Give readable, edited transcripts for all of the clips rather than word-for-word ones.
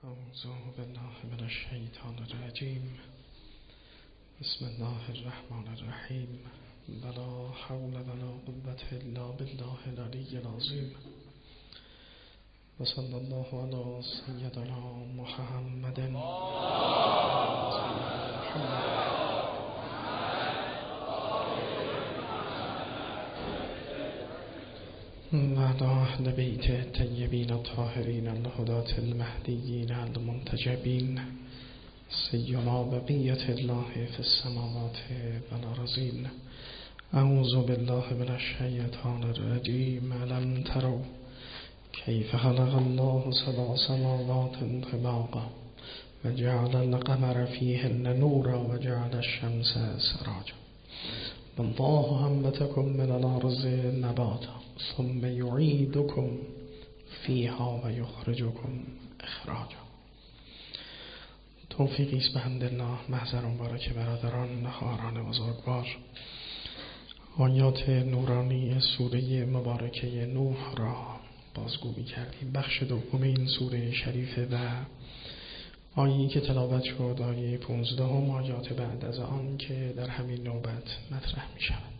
أعوذ بالله من الشیطان الرجیم. بسم الله الرحمن الرحیم. ولا حول ولا قوة الا بالله العلی العظیم. و صلی الله علی سیدنا محمد و علی اهل بیت الطیبین الطاهرین الهداة المهدیین المنتجبین سیما بقیة الله فی السماوات والارضین. اعوذ بالله من الشیطان الرجیم. الم تروا کیف خلق الله سبع سماوات طباقا و جعل القمر فیهن نورا و جعل الشمس سراجا والله انبتکم من الارض نباتا ثم یعیدکم فیها و یخرجکم اخراجا. توفیقی است به حمدالله. محضر مبارک برادران خواهران بزرگوار، آیات نورانی سوره مبارکه نوح را بازگو کردیم. بخش دوم این سوره شریفه و آیه‌ای که تلاوت شد آیه 15 آیات بعد از آن که در همین نوبت مطرح می شود.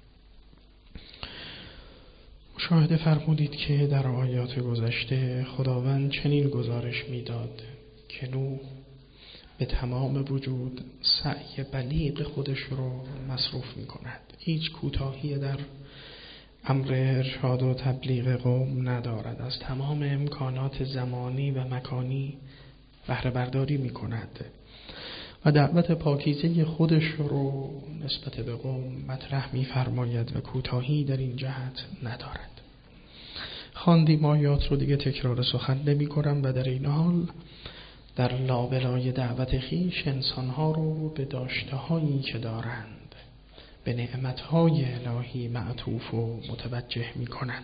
مشاهده فرمودید که در آیات گذشته خداوند چنین گزارش میداد که نوح به تمام وجود سعی بلیغ خودش رو مصروف می کند. هیچ کوتاهی در امر ارشاد و تبلیغ قوم ندارد. از تمام امکانات زمانی و مکانی بهره برداری می کند و دعوت پاکیزه خودش رو نسبت به قوم مطرح می فرماید و کوتاهی در این جهت ندارد. خواندیم آیات رو، دیگه تکرار سخن نمی کنم و در این حال در لابلای دعوت خویش انسانها رو به داشته‌هایی که دارند به نعمتهای الهی معطوف و متوجه می کند.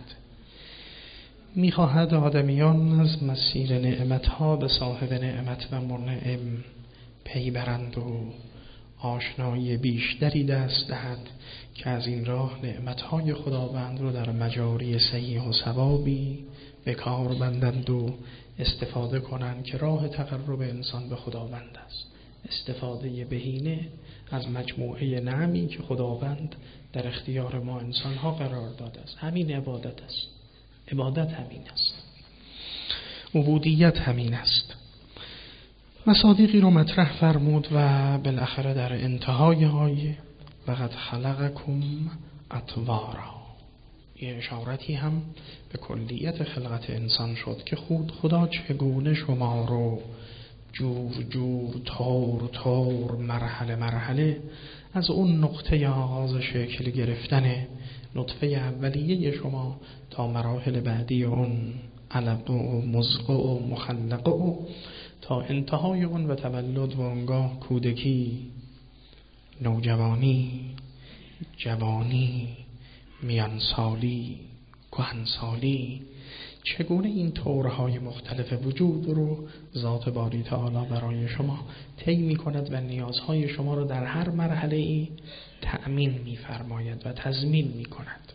می خواهد آدمیان از مسیر نعمتها به صاحب نعمت و منعم پی برند و آشنایی بیشتری دست دهد که از این راه نعمتهای خداوند رو در مجاری صحیح و صوابی به کار بندند و استفاده کنند که راه تقرب انسان به خداوند است. استفاده بهینه از مجموعه نعمی که خداوند در اختیار ما انسانها قرار داده است. همین عبادت است. عبادت همین است. عبودیت همین است. مصادیقی رو مطرح فرمود و بالاخره در انتهای آیه لقد خلقکم اطوارا یه اشارتی هم به کلیت خلقت انسان شد که خدا چگونه شما رو جور جور طور مرحله مرحله از اون نقطه آغاز شکل گرفتن نطفه اولیه شما تا مراحل بعدی اون علقه و مضغه و مخلقه و تا انتهای اون و تولد و انگاه کودکی، نوجوانی، جوانی، میانسالی، کهنسالی، چگونه این طورهای مختلف وجود رو ذات باری تعالی برای شما طی می کند و نیازهای شما رو در هر مرحله ای تأمین می فرماید و تضمین می کند.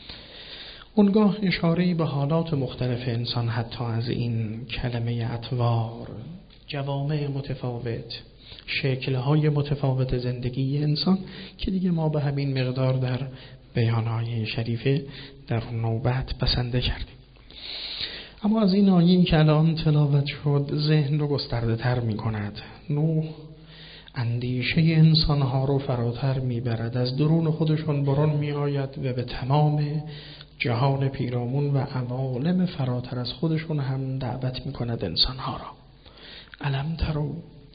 اونگاه اشاره‌ای به حالات مختلف انسان، حتی از این کلمه اطوار، جوامع متفاوت، شکل‌های متفاوت زندگی انسان که دیگه ما به همین مقدار در بیان‌های شریفه در نوبت بسنده کردیم. اما از این آیه‌ای که الان تلاوت شد ذهن رو گسترده تر می کند. نوح اندیشه انسانها رو فراتر می برد، از درون خودشون برون می آید و به تمام جهان پیرامون و عوالم فراتر از خودشون هم دعوت می کند انسانها را. الم تروا،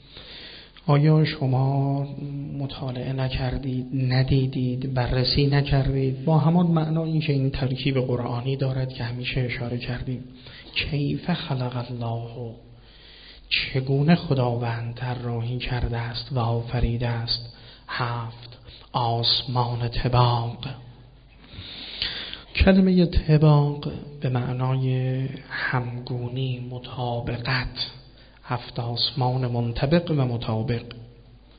آیا شما مطالعه نکردید، ندیدید، بررسی نکردید؟ با همان معنایی که این ترکیب قرآنی دارد که همیشه اشاره کردیم. کیف خلق الله، چگونه خداوند طراحی کرده است و آفریده است 7 آسمان طباق. کلمه طباق به معنای همگونی، مطابقت، 7 آسمان منطبق و مطابق،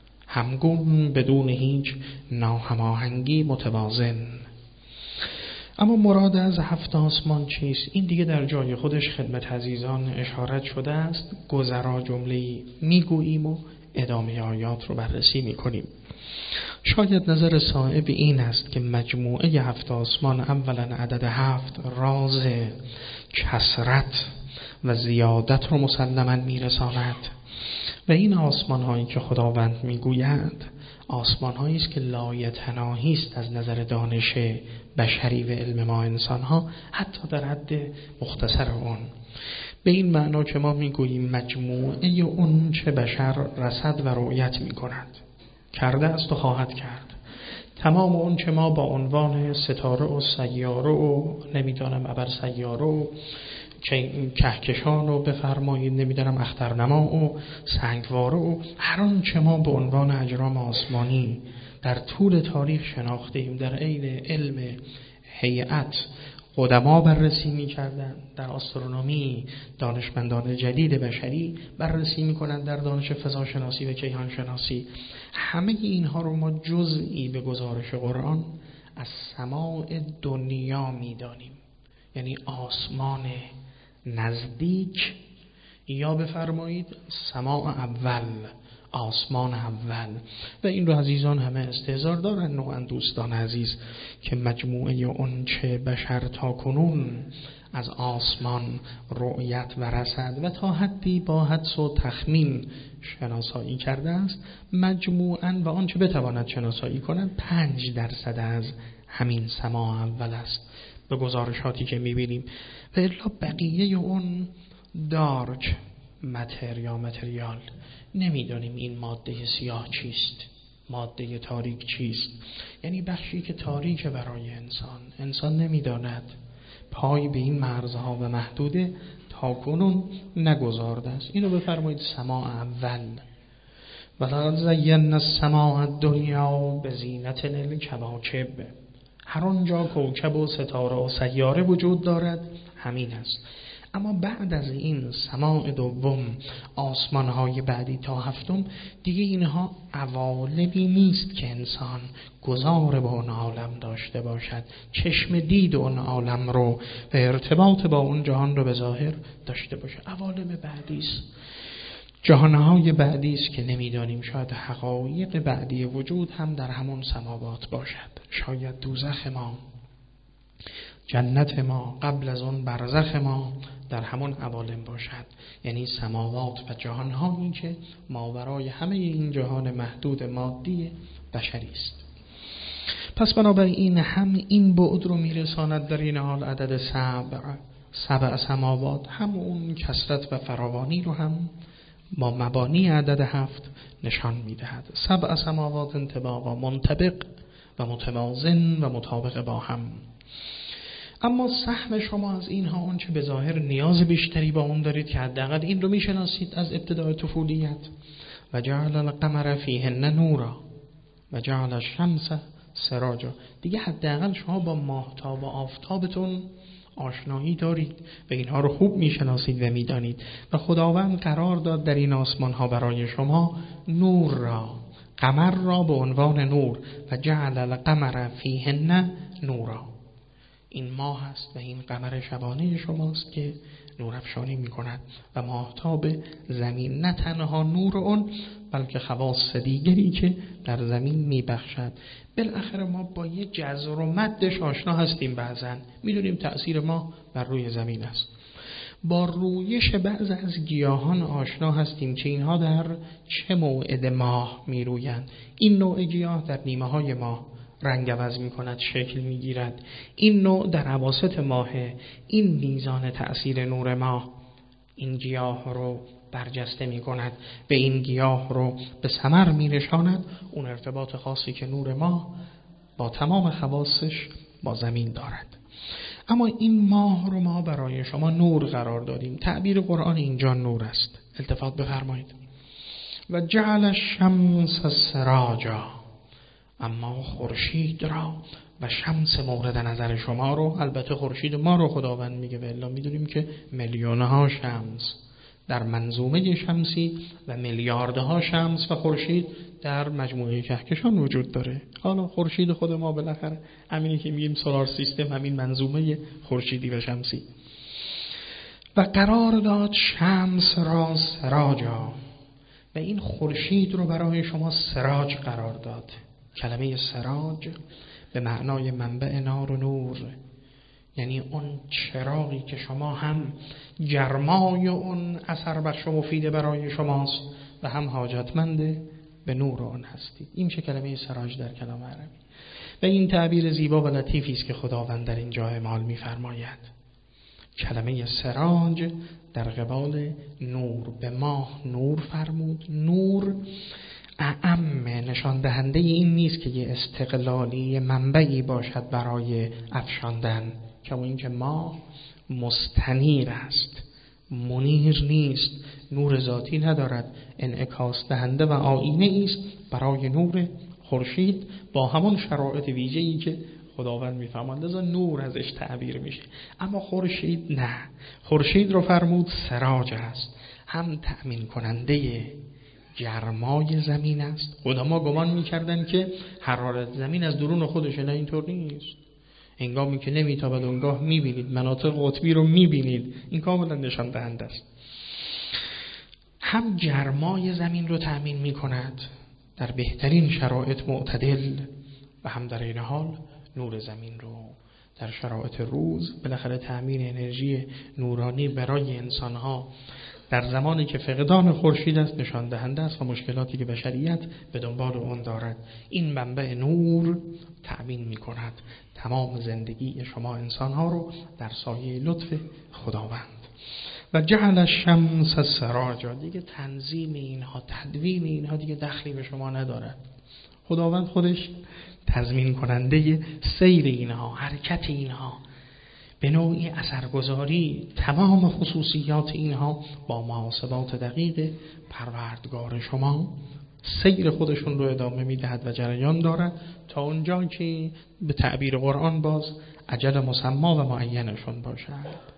همگون بدون هیچ ناهماهنگی، متوازن. اما مراد از 7 آسمان چیست؟ این دیگه در جای خودش خدمت عزیزان اشارت شده است. گذرا جمله‌ای میگوییم و ادامه آیات رو بررسی میکنیم. شاید نظر صائب این است که مجموعه 7 آسمان اولا عدد 7 راز کثرت و زیادت رو مسلماً میرساند و این آسمان هایی که خداوند میگوید آسمان هایی است که لایتناهی است از نظر دانش بشری و علم ما انسان ها، حتی در حد مختصر اون. به این معنا که ما میگوییم مجموعه اون چه بشر رصد و رؤیت میکند، کرده است و خواهد کرد، تمام اون چه ما با عنوان ستاره و سیاره و نمیدانم ابر سیاره و کهکشان و بفرمایید نمیدانم اخترنما و سنگواره و هر آن چه ما به عنوان اجرام آسمانی در طول تاریخ شناختیم، در عین علم هیئت قدما بررسی می‌کردند، در آسترونومی دانشمندان جدید بشری بررسی می‌کنند، در دانش فضاشناسی و کیهان شناسی، همه اینها رو ما جزئی به گزارش قرآن از سماع دنیا می‌دانیم. یعنی آسمان نزدیک، یا بفرمایید سماع اول، آسمان اول. و این رو عزیزان همه استحضار دارن نوعا دوستان عزیز که مجموعه اون چه بشر تا کنون از آسمان رؤیت و رصد و تا حدی با حدس و تخمین شناسایی کرده است، مجموعاً و آنچه بتواند شناسایی کند 5% از همین سماع اول است به گزارشاتی که میبینیم. و الا بقیه اون دارک متریال نمیدانیم این ماده سیاه چیست، ماده تاریک چیست. یعنی بخشی که تاریک برای انسان نمیداند، پای به این مرزها و محدوده تا کنون نگذارده است. اینو بفرمایید سماع اول. ولقد زینا السماء الدنیا بزینة الکواکب. هر آنجا کوکب و ستاره و سیاره وجود دارد همین است. اما بعد از این سماع دوم، آسمان‌های بعدی تا 7 دیگه اینها عوالمی نیست که انسان گذار به اون عالم داشته باشد، چشم دید اون عالم رو و ارتباط با اون جهان رو به ظاهر داشته باشه. عوالم بعدی است، جهانهای بعدی است که نمیدانیم، شاید حقایق بعدی وجود هم در همون سماوات باشد. شاید دوزخ ما، جنت ما، قبل از اون برزخ ما در همون عوالم باشد. یعنی سماوات و جهانهایی که ماورای همه این جهان محدود مادی بشری است. پس بنابراین هم این بعد رو میرساند در این حال عدد 7 سماوات، هم اون کثرت و فراوانی رو هم با مبانی عدد 7 نشان میدهد. 7 سماوات انطباقا منطبق و متوازن و مطابق با هم. اما سهم شما از اینها اون چه به ظاهر نیاز بیشتری با اون دارید که حداقل این رو میشناسید از ابتدای طفولیت، و جعل القمر فیهن نورا و جعل الشمس سراجا. دیگه حداقل شما با ماهتاب و آفتابتون آشنایی دارید و اینها رو خوب میشناسید و میدانید و خداوند قرار داد در این آسمان ها برای شما نور را، قمر را به عنوان نور، و جعل القمر فیهن نورا. این ماه است و این قمر شبانه شماست که نور افشانی می کند و ماهتاب زمین نه تنها نور اون بلکه خواص دیگری که در زمین می بخشد. بالاخره ما با یه جزر و مدش آشنا هستیم، بعضن میدونیم تأثیر ما بر روی زمین است. با رویش بعض از گیاهان آشنا هستیم که اینها در چه موعد ماه می رویند. این نوع گیاه در نیمه های ماه رنگ عوض می کند، شکل می گیرد. این نوع در اواسط ماه. این میزان تأثیر نور ماه این گیاه رو برجسته می کند، به این گیاه رو به ثمر می نشاند. اون ارتباط خاصی که نور ماه با تمام خواصش با زمین دارد. اما این ماه رو ما برای شما نور قرار دادیم. تعبیر قرآن اینجا نور است. التفات بفرمایید. و جعل الشمس سراجا. اما خورشید را و شمس مورد نظر شما رو، البته خورشید ما رو خداوند میگه، و الا میدونیم که میلیونها شمس در منظومه شمسی و میلیاردها شمس و خورشید در مجموعه کهکشان وجود داره. حالا خورشید خود ما بالاخره همینی که میگیم سولار سیستم، همین منظومه خورشیدی و شمسی. و قرار داد شمس را سراجا، و این خورشید رو برای شما سراج قرار داد. کلمه سراج به معنای منبع نار و نور، یعنی اون چراغی که شما هم گرمای اون اثر بخش و مفید برای شماست و هم حاجتمند به نور اون هستید. این چه کلمه سراج در کلام عربی. و این تعبیر زیبا و لطیفی است که خداوند در اینجا اعمال می‌فرماید. کلمه سراج در قبال نور، به ماه نور فرمود. نور اعم نشان دهنده این نیست که یه استقلالی منبعی باشد برای افشاندن، کما اینکه ماه مستنیر است، منیر نیست، نور ذاتی ندارد، انعکاس دهنده و آینه است برای نور خورشید با همون شرایط ویژه‌ای که خداوند میفرماند. لذا نور ازش تعبیر میشه. اما خورشید نه، خورشید رو فرمود سراج است، هم تأمین کننده گرمای زمین است. قدما گمان میکردن که حرارت زمین از درون خودشه، نه اینطور نیست. هنگامی که نمیتابد اونگاه میبینید مناطق قطبی رو میبینید، این کاملا نشان دهنده است. هم گرمای زمین رو تأمین میکند در بهترین شرایط معتدل، و هم در این حال نور زمین رو در شرایط روز بالاخره تأمین انرژی نورانی برای انسانها در زمانی که فقدان خورشید است نشان دهنده است و مشکلاتی که بشریت به دنبال اون دارد. این منبع نور تأمین می کند تمام زندگی شما انسانها رو در سایه لطف خداوند. و جعل الشمس سراجا، دیگه تنظیم اینها، تدوین اینها دیگه دخلی به شما ندارد. خداوند خودش تضمین کننده سیر اینها، حرکت اینها، به نوعی اثرگذاری تمام خصوصیات اینها با محاسبات دقیق پروردگار شما سیر خودشون رو ادامه میدهد و جریان دارد تا اونجا که به تعبیر قرآن باز اجل مسما و معینشون باشد.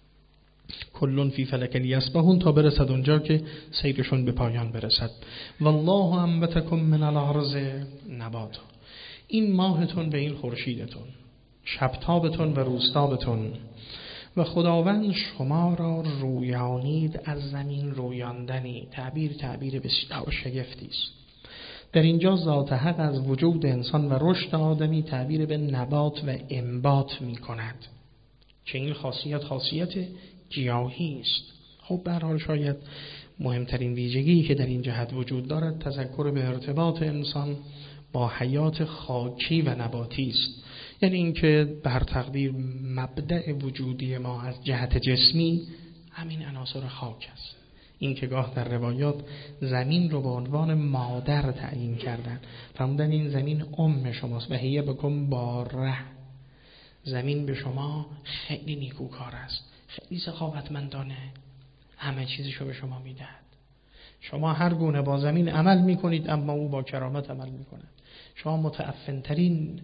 کلون فی فلک یسبحون، تا برسد اونجا که سیرشون به پایان برسد. والله انبتکم من الارض نباتا. این ماهتون به این خورشیدتون، شبتابتون و روزتابتون، و خداوند شما را رویانید از زمین رویاندنی. تعبیر بسیار شگفتی است. در اینجا ذات حق از وجود انسان و رشد آدمی تعبیر به نبات و انبات می کند که این خاصیت گیاهی است. خب به هر حال شاید مهمترین ویژگی که در این جهت وجود دارد تذکر به ارتباط انسان با حیات خاکی و نباتی است. یعنی اینکه بر تقدیر مبدأ وجودی ما از جهت جسمی همین عناصر خاک است. این که گاه در روایات زمین رو به عنوان مادر تعیین کردن، فرمودن این زمین ام شماست و هی بکن باره. زمین به شما خیلی نیکوکار است، خیلی سخاوتمندانه، همه چیزشو به شما میدهد. شما هر گونه با زمین عمل میکنید اما او با کرامت عمل میکند. شما متعفنترین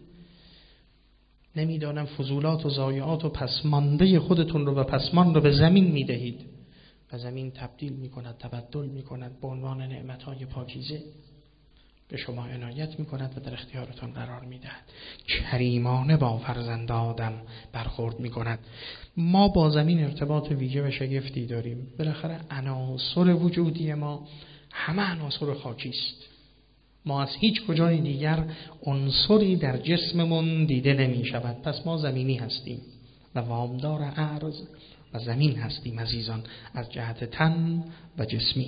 نمیدانم فضولات و ضایعات و پسمانده خودتون رو و پسمان رو به زمین میدهید و زمین تبدیل میکند، تبدل میکند، به عنوان نعمتهای پاکیزه به شما عنایت میکند و در اختیارتان قرار میدهد. کریمانه با فرزند آدم برخورد میکند. ما با زمین ارتباط ویژه و شگفتی داریم. بالاخره عناصر وجودی ما همه عناصر خاکی است. ما از هیچ کجای دیگر عنصری در جسممون دیده نمی شود. پس ما زمینی هستیم و وامدار ارض و زمین هستیم عزیزان، از جهت تن و جسمی.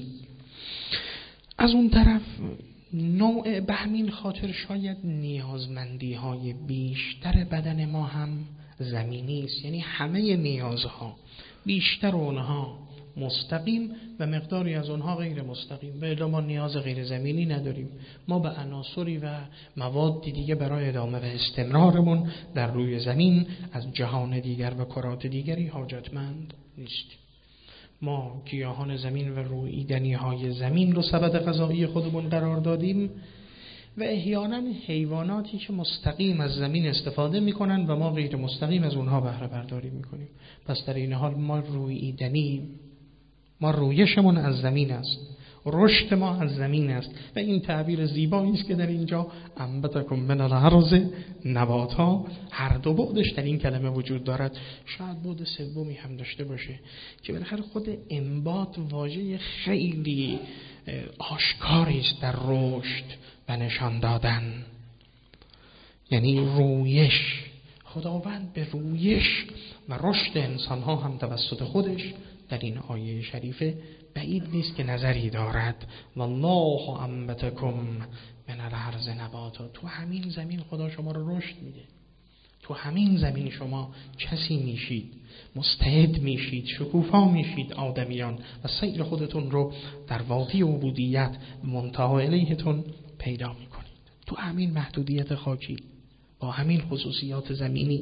از اون طرف نوع به همین خاطر شاید نیازمندی های بیشتر بدن ما هم زمینی است. یعنی همه نیازها، بیشتر اونها مستقیم و مقداری از اونها غیر مستقیم. به ما نیاز غیر زمینی نداریم. ما به عناصری و موادی دیگه برای ادامه و استمرارمون در روی زمین از جهان دیگر و کرات دیگری حاجتمند نیستیم. ما گیاهان زمین و روییدنی های زمین رو سبد غذایی خودمون قرار دادیم و احیانا حیواناتی که مستقیم از زمین استفاده میکنن و ما غیر مستقیم از اونها بهره برداری میکنیم. پس در این حال ما روییدنی، ما رویشمون از زمین است. رشد ما از زمین است و این تعبیر زیبایی است که در اینجا انبتکم من الارض نباتا، هر دو بعدش در این کلمه وجود دارد. شاید بعد سومی هم داشته باشه که بالاخره خود انبات واژه خیلی آشکاری است در رشد و نشان دادن، یعنی رویش. خداوند به رویش و رشد انسان‌ها هم توسط خودش در این آیه شریفه بعید نیست که نظری دارد. والله انبتکم من الارض نباتا. تو همین زمین خدا شما رو رشد میده، تو همین زمین شما کسی میشید، مستعد میشید، شکوفا میشید آدمیان و سیر خودتون رو در وادی عبودیت منتهی الیهتون پیدا میکنید، تو همین محدودیت خاکی با همین خصوصیات زمینی.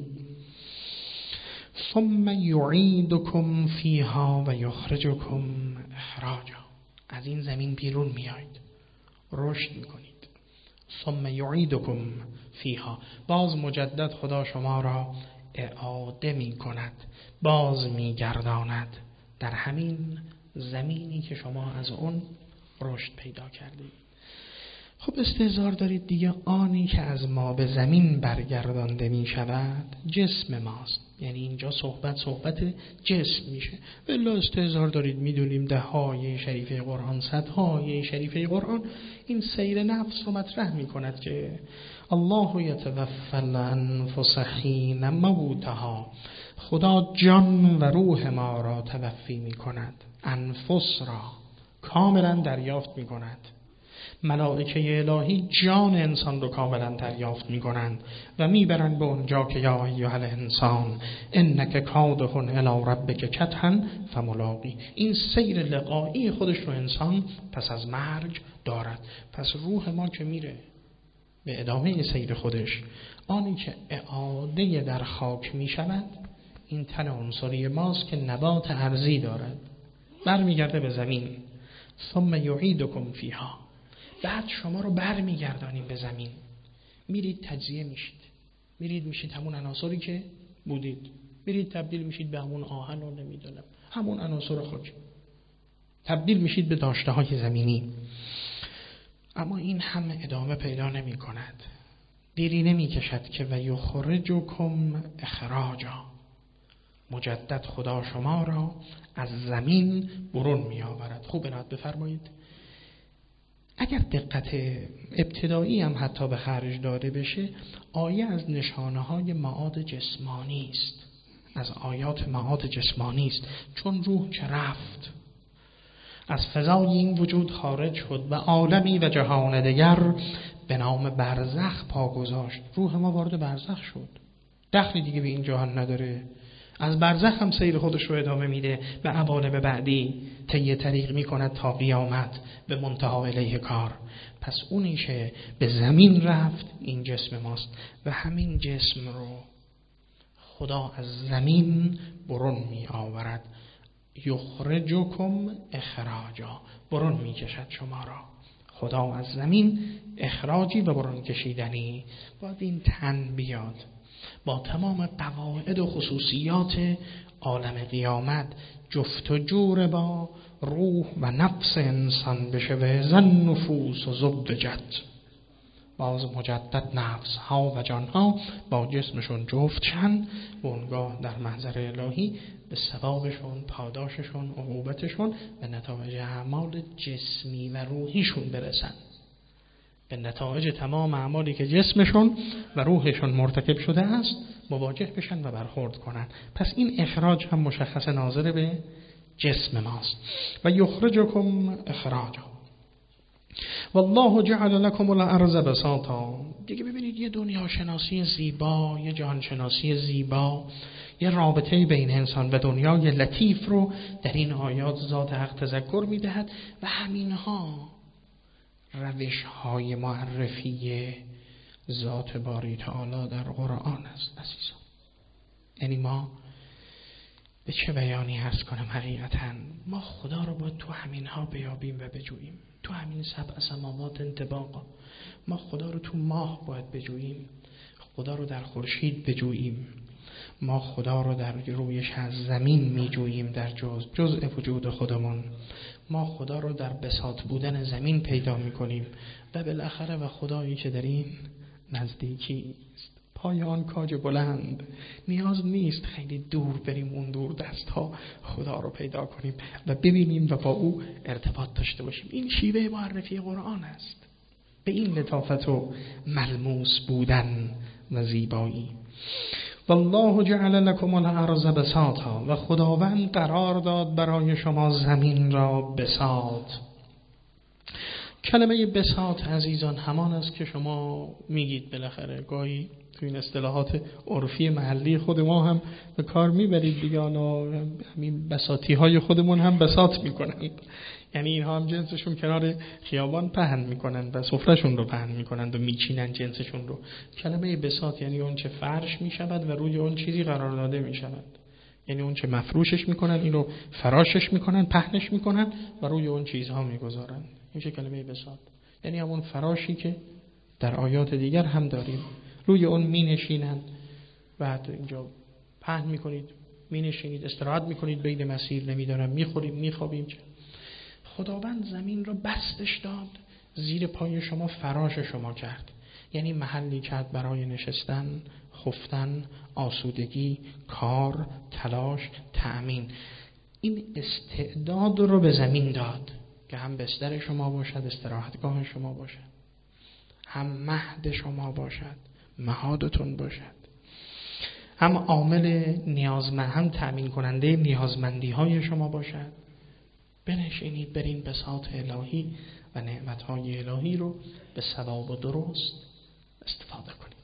ثم یعیدکم فیها و یخرجکم اخراجا. از این زمین بیرون میایید، رشد میکنید. ثم یعیدکم فیها، باز مجدد خدا شما را اعاده میکند، باز میگرداند در همین زمینی که شما از اون رشد پیدا کردید. خب استحضار دارید دیگه، آنی که از ما به زمین برگردانده می شود جسم ماست. یعنی اینجا صحبت جسم میشه. الا استحضار دارید میدونیم ده های شریفه قرآن، صدهای شریفه قرآن این سیر نفس رو مطرح می کند که الله یتوفی الانفس حین موتها، خدا جان و روح ما را توفی می کند، انفس را کاملا دریافت می کند. ملائکه الهی جان انسان رو کاملا دریافت می‌کنند و میبرند به اونجا که یا ایها الانسان انک کادح الی ربک کدحا فملاقی. این سیر لقایی خودش رو انسان پس از مرگ دارد. پس روح ما که میره به ادامه سیر خودش، آنی که اعاده در خاک میشود این تن عنصری ماست که نبات ارضی دارد، برمیگرده به زمین. ثم یعیدکم فیها، بعد شما رو برمیگردانیم به زمین، میرید تجزیه میشید، میشید همون عناصری که بودید، میرید تبدیل میشید به همون آهن و نمیدونم همون عناصر خاک، تبدیل میشید به داشته های زمینی. اما این هم ادامه پیدا نمی کند، دیری نمی کشد که و یخرجکم اخراجا، مجدد خدا شما را از زمین برون می آورد. خوب عنایت بفرمایید، اگر دقت ابتدایی هم حتی به خرج داده بشه، آیه از نشانه های معاد جسمانی است، از آیات معاد جسمانی است. چون روح که رفت از فضای این وجود خارج شد و عالمی و جهان دیگر به نام برزخ پا گذاشت، روح ما وارد برزخ شد، دخلی دیگه به این جهان نداره، از برزخ هم سیر خودش رو ادامه میده، به عوالم بعدی طی طریق میکند تا قیامت به منتهی الیه کار. پس اونی که به زمین رفت این جسم ماست و همین جسم رو خدا از زمین برون می آورد. یخرجکم اخراجا، برون می کشد شما را خدا از زمین، اخراجی و برون کشیدنی. باید این تن بیاد با تمام قواعد و خصوصیات عالم قیامت جفت و جور با روح و نفس انسان بشه و زن نفوس و زبجت، باز مجدد نفس ها و جان ها با جسمشون جفت شن و اونگاه در محضر الهی به ثوابشون، پاداششون، عقوبتشون و نتایج اعمال جسمی و روحیشون برسن، به نتایج تمام اعمالی که جسمشون و روحشون مرتکب شده است مواجه بشن و برخورد کنن. پس این اخراج هم مشخص ناظر به جسم ماست. و یخرجکم اخراجا والله جعل لكم الارض بساطا. دیگه ببینید یه دنیا شناسی زیبا، یه جهان شناسی زیبا، یه رابطه بین انسان و دنیای لطیف رو در این آیات ذات حق تذکر میدهد و همینها روش های معرفی ذات باری تعالی در قرآن است عزیزان. یعنی ما به چه بیانی هست کنم، حقیقتا ما خدا رو باید تو همین ها بیابیم و بجوییم، تو همین سبع سماوات انطباقا. ما خدا رو تو ماه باید بجوییم، خدا رو در خورشید بجوییم، ما خدا رو در رویش از زمین میجوییم، در جزء وجود خودمون. ما خدا رو در بساط بودن زمین پیدا میکنیم و بالاخره و خدایی که در این نزدیکی است، پای آن کاج بلند. نیاز نیست خیلی دور بریم، اون دور دست ها خدا رو پیدا کنیم و ببینیم و با او ارتباط داشته باشیم. این شیوه معرفی قرآن است، به این لطافت و ملموس بودن و زیبایی. والله جعل لكم الارض بساطا، و خداوند قرار داد برای شما زمین را بساط. کلمه بساط عزیزان همان است که شما میگید بالاخره گاهی تو این اصطلاحات عرفی محلی خود ما هم به کار میبرید دیگه. همین بساطی های خودمون هم بساط میکنن، یعنی اینها هم جنسشون کنار خیابان پهن میکنن و سفرهشون رو پهن میکنن و میچینن جنسشون رو. کلمه بساط یعنی اون چه فرش میشود و روی اون چیزی قرار داده میشود، یعنی اون چه مفروشش میکنن اینو فراشش میکنن، پهنش میکنن و روی اون چیزها میگذارن. این چه کلمه بساط، یعنی همون فراشی که در آیات دیگر هم داریم، روی اون می نشینند، بعد اینجا پهن میکنید، می نشینید، استراحت میکنید بین مسیر، نمیدارم میخورید میخوابیم. خداوند زمین را بستش داد، زیر پای شما فراش شما کرد، یعنی محلی کرد برای نشستن، خفتن، آسودگی، کار، تلاش، تأمین. این استعداد رو به زمین داد که هم بستر شما باشد، استراحتگاه شما باشد، هم مهد شما باشد، مهادتون باشد، هم عامل نیازمند، هم تأمین کننده نیازمندی های شما باشد. بنشینید بر این بساط الهی و نعمتهای الهی رو به ثواب و درست استفاده کنید.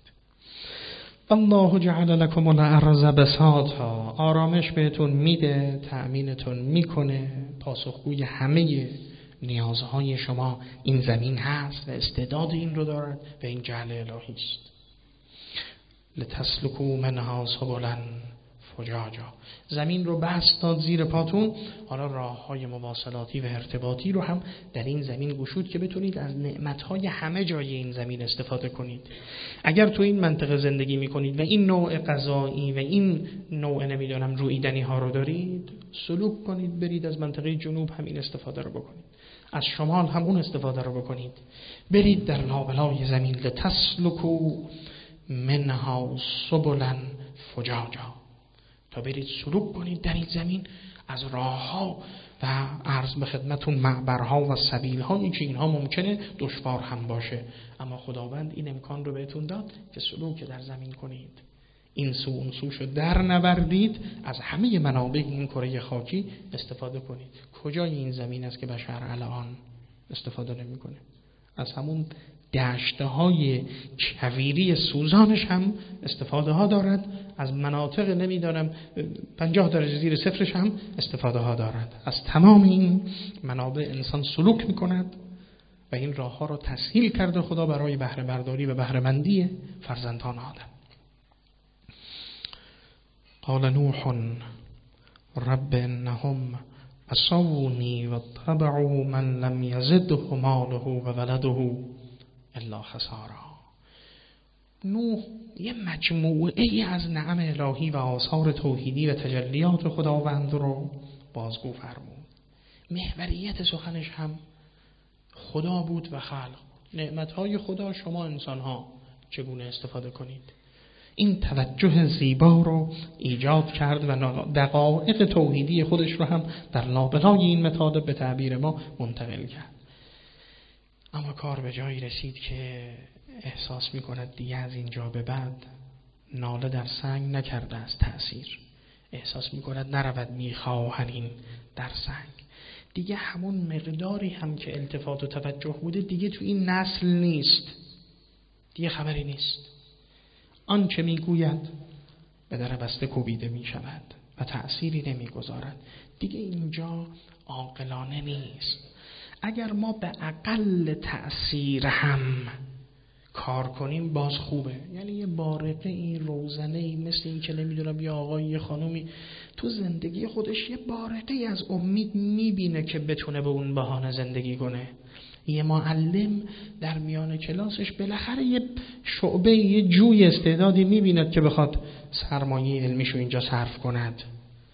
والله جعل لكم الارض بساطا، آرامش بهتون میده، تأمینتون میکنه، پاسخگوی همه نیازهای شما این زمین هست و استعداد این رو دارد و این جعل الهی است. لتسلكوا منها سبلا فجاجا، زمین رو بست داد زیر پاتون، حالا راههای مواصلاتی و ارتباطی رو هم در این زمین گشود که بتونید از نعمتهای همه جای این زمین استفاده کنید. اگر تو این منطقه زندگی میکنید و این نوع غذایی و این نوع نمیدونم رویدنی ها رو دارید، سلوک کنید برید از منطقه جنوب هم این استفاده رو بکنید، از شمال هم اون استفاده رو بکنید، برید در لابلای زمین. لتسلكوا منها سبلا فجاجا، تا برید سلوک کنید در این زمین از راه‌ها و عرض به خدمتون معبرها و سبیل‌هایی که اینها ممکنه دشوار هم باشه، اما خداوند این امکان رو بهتون داد که سلوک در زمین کنید. این سو اون سوشو در نوردید، از همه منابع این کره خاکی استفاده کنید. کجای این زمین است که بشر الان استفاده نمی‌کنه؟ از همون دشت‌های کویری سوزانش هم استفاده ها دارد، از مناطق نمیدانم 50 درجه زیر صفرش هم استفاده ها دارد. از تمام این منابع انسان سلوک میکند و این راه ها را تسهیل کرده خدا برای بهره برداری و بهره مندی فرزندان آدم. قال نوح رب انهم عصوني واتبعوا من لم يزده ماله وولده الا خسارا. نوح یه مجموعه ای از نعم الهی و آثار توحیدی و تجلیات خداوند رو بازگو فرمود. محوریت سخنش هم خدا بود و خلق. نعمتهای خدا شما انسان‌ها چگونه استفاده کنید؟ این توجه زیبا رو ایجاد کرد و دقایق توحیدی خودش رو هم در لابلای این مطالب به تعبیر ما منتقل کرد. اما کار به جایی رسید که احساس می‌کند دیگه از اینجا به بعد ناله در سنگ نکرده از تأثیر. احساس می‌کند نرود میخواهنین در سنگ. دیگه همون مقداری هم که التفات و توجه بوده دیگه تو این نسل نیست. دیگه خبری نیست. آنچه میگوید به در بسته کوبیده میشود و تأثیری نمیگذارد. دیگه اینجا عاقلانه نیست. اگر ما به اقل تأثیر هم کار کنیم باز خوبه. یعنی یه بارقه این روزنه ای مثل این که نمیدونم یه آقایی یه خانومی تو زندگی خودش یه بارقه ای از امید میبینه که بتونه به اون بهانه زندگی کنه. یه معلم در میان کلاسش بالاخره یه شعبه یه جوی استعدادی میبیند که بخواد سرمایه علمیشو اینجا صرف کند.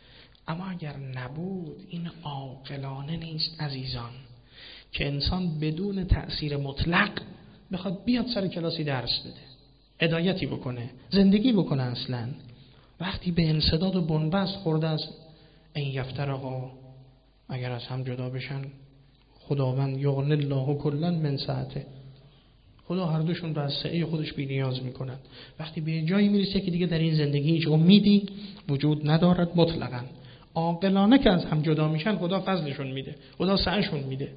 اما اگر نبود این عاقلانه نیست عزیزان که انسان بدون تأثیر مطلق بخواد بیاد سر کلاسی درس بده، هدایتی بکنه، زندگی بکنه. اصلا وقتی به انسداد و بنبست خورده است، این یفترقا، اگر از هم جدا بشن، خداوند یغنی الله کلا من سعته، خدا هر دوشون رو از سعه خودش بی نیاز میکنند. وقتی به جایی میرسه که دیگه در این زندگی هیچ امیدی وجود ندارد مطلقاً، عاقلانه که از هم جدا میشن، خدا فضلشون میده، خدا سعهشون میده.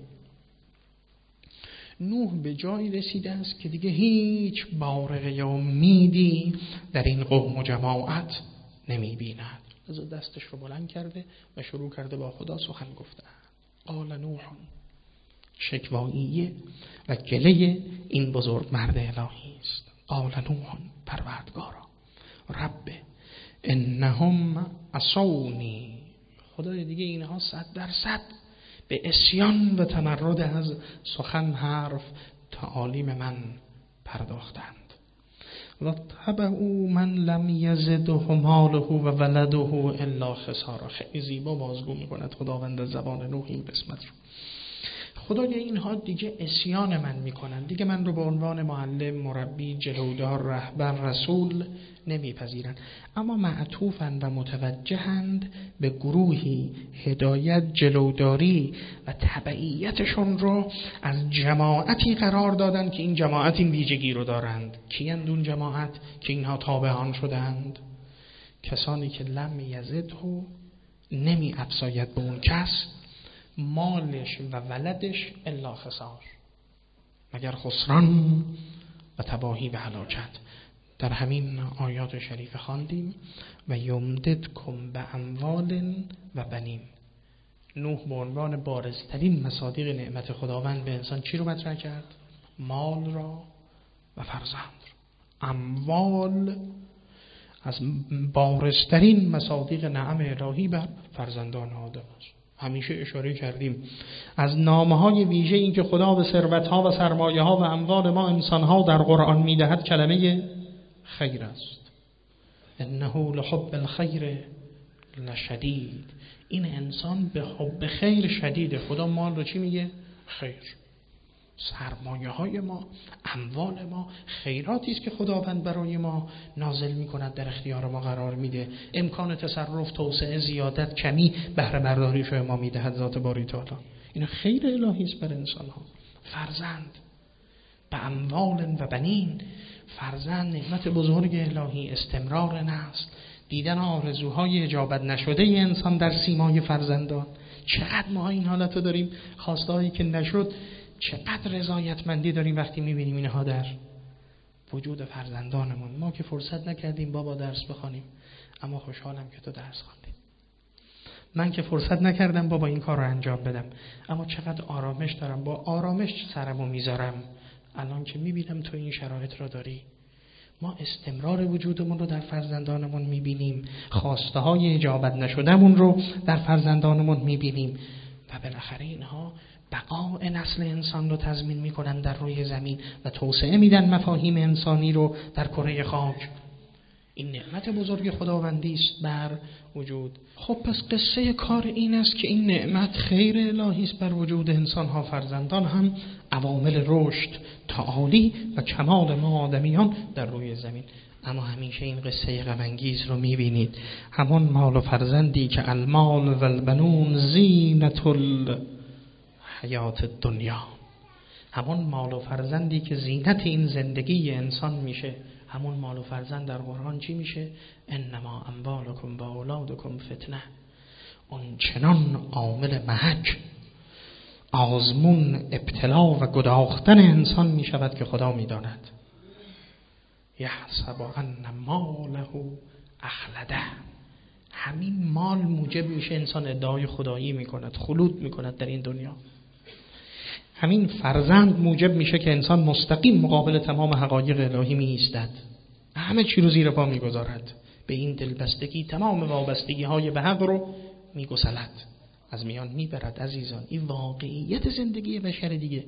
نوح به جایی رسیده است که دیگه هیچ بارقه یا امیدی در این قوم و جماعت نمیبیند. از دستش رو بلند کرده و شروع کرده با خدا سخن گفتن. قال نوح، شکواییه و گله این بزرگ مرد الهی است. قال نوح، پروردگارا، رب انهم عصونی، خدای دیگه اینها 100% به عصیان و تمرد از سخن، حرف، تعالیم من پرداختند. و تبعوا من لم یزده ماله و ولده الا خسارا. خیلی زیبا بازگو میکند خداوند زبان نوح این قسمت رو. خدای اینها دیگه عصیان من میکنن، دیگه من رو به عنوان معلم، مربی، جلودار، رهبر، رسول نمیپذیرن، اما معطوفن و متوجهند به گروهی هدایت، جلوداری و تبعیتشون رو از جماعتی قرار دادن که این جماعت این ویژگی رو دارند. کیند اون جماعت که اینها تابعان شدند؟ کسانی که لم یزده، نمی افزاید به اون کس، مالش و ولدش الا خسار، مگر خسران و تباهی و هلاکت. در همین آیات شریف خواندیم و یمددکم به اموال و بنین. نوح به عنوان بارزترین مصادیق نعمت خداوند به انسان چی رو مطرح کرد؟ مال را و فرزند. اموال از بارزترین مصادیق نعم الهی بر فرزندان آدم است. همیشه اشاره کردیم از نامه‌های ویژه این که خدا به ثروت‌ها و سرمایه‌ها و اموال ما انسان‌ها در قرآن می‌دهد کلمه خیر است. انه لحب الخیر لشدید. این انسان به حب خیر شدیده. خدا مال رو چی میگه؟ خیر. سرمایه‌های ما، اموال ما، خیراتی است که خداوند برای ما نازل می‌کند، در اختیار ما قرار میده، امکان تصرف، توسعه، زیادت، کمی، بهره برداریش رو ما میدهد ذات باری تعالی. این خیر الهی است بر انسان‌ها. فرزند، به اموال و بنین، فرزند نعمت بزرگ الهی، استمرار نسل، دیدن آرزوهای اجابت نشده انسان در سیمای فرزندان. چقدر ما این حالت رو داریم، خواستهایی که نشد، چقدر رضایتمندی داریم وقتی میبینیم اینها در وجود فرزندانمون. ما که فرصت نکردیم بابا درس بخوانیم، اما خوشحالم که تو درس خواندی. من که فرصت نکردم بابا این کار رو انجام بدم، اما چقدر آرامش دارم، با آرامش سرمو میذارم الان که میبینم تو این شرایط رو داری. ما استمرار وجودمون رو در فرزندانمون میبینیم، خواسته های اجابت نشدهمون رو در فرزندانمون میبینیم و بالاخره اینها بقاء نسل انسان رو تضمین میکنن در روی زمین و توسعه میدن مفاهیم انسانی رو در کره خاک. این نعمت بزرگ خداوندی است بر وجود. خب پس قصه کار این است که این نعمت خیر الهی است بر وجود انسان ها. فرزندان هم عوامل رشد، تعالی و کمال ما آدمیان در روی زمین. اما همیشه این قصه غم انگیز رو میبینید، همون مال و فرزندی که المال و البنون زینت الحیات دنیا، همون مال و فرزندی که زینت این زندگی انسان میشه. همون مال و فرزند در قرآن چی میشه؟ انما اموالکم و اولادکم فتنه. اون چنان عامل محک، آزمون، ابتلا و گداختن انسان میشود که خدا میداند. یحسب ان ماله اخلده. همین مال موجب میشه انسان ادعای خدایی میکند، خلود میکند در این دنیا. همین فرزند موجب میشه که انسان مستقیم مقابل تمام حقایق الهی می ایستد، همه چی رو زیر پا میگذارد، به این دلبستگی تمام وابستگی های به حق رو میگسلد، از میان میبرد. عزیزان این واقعیت زندگی بشر دیگه.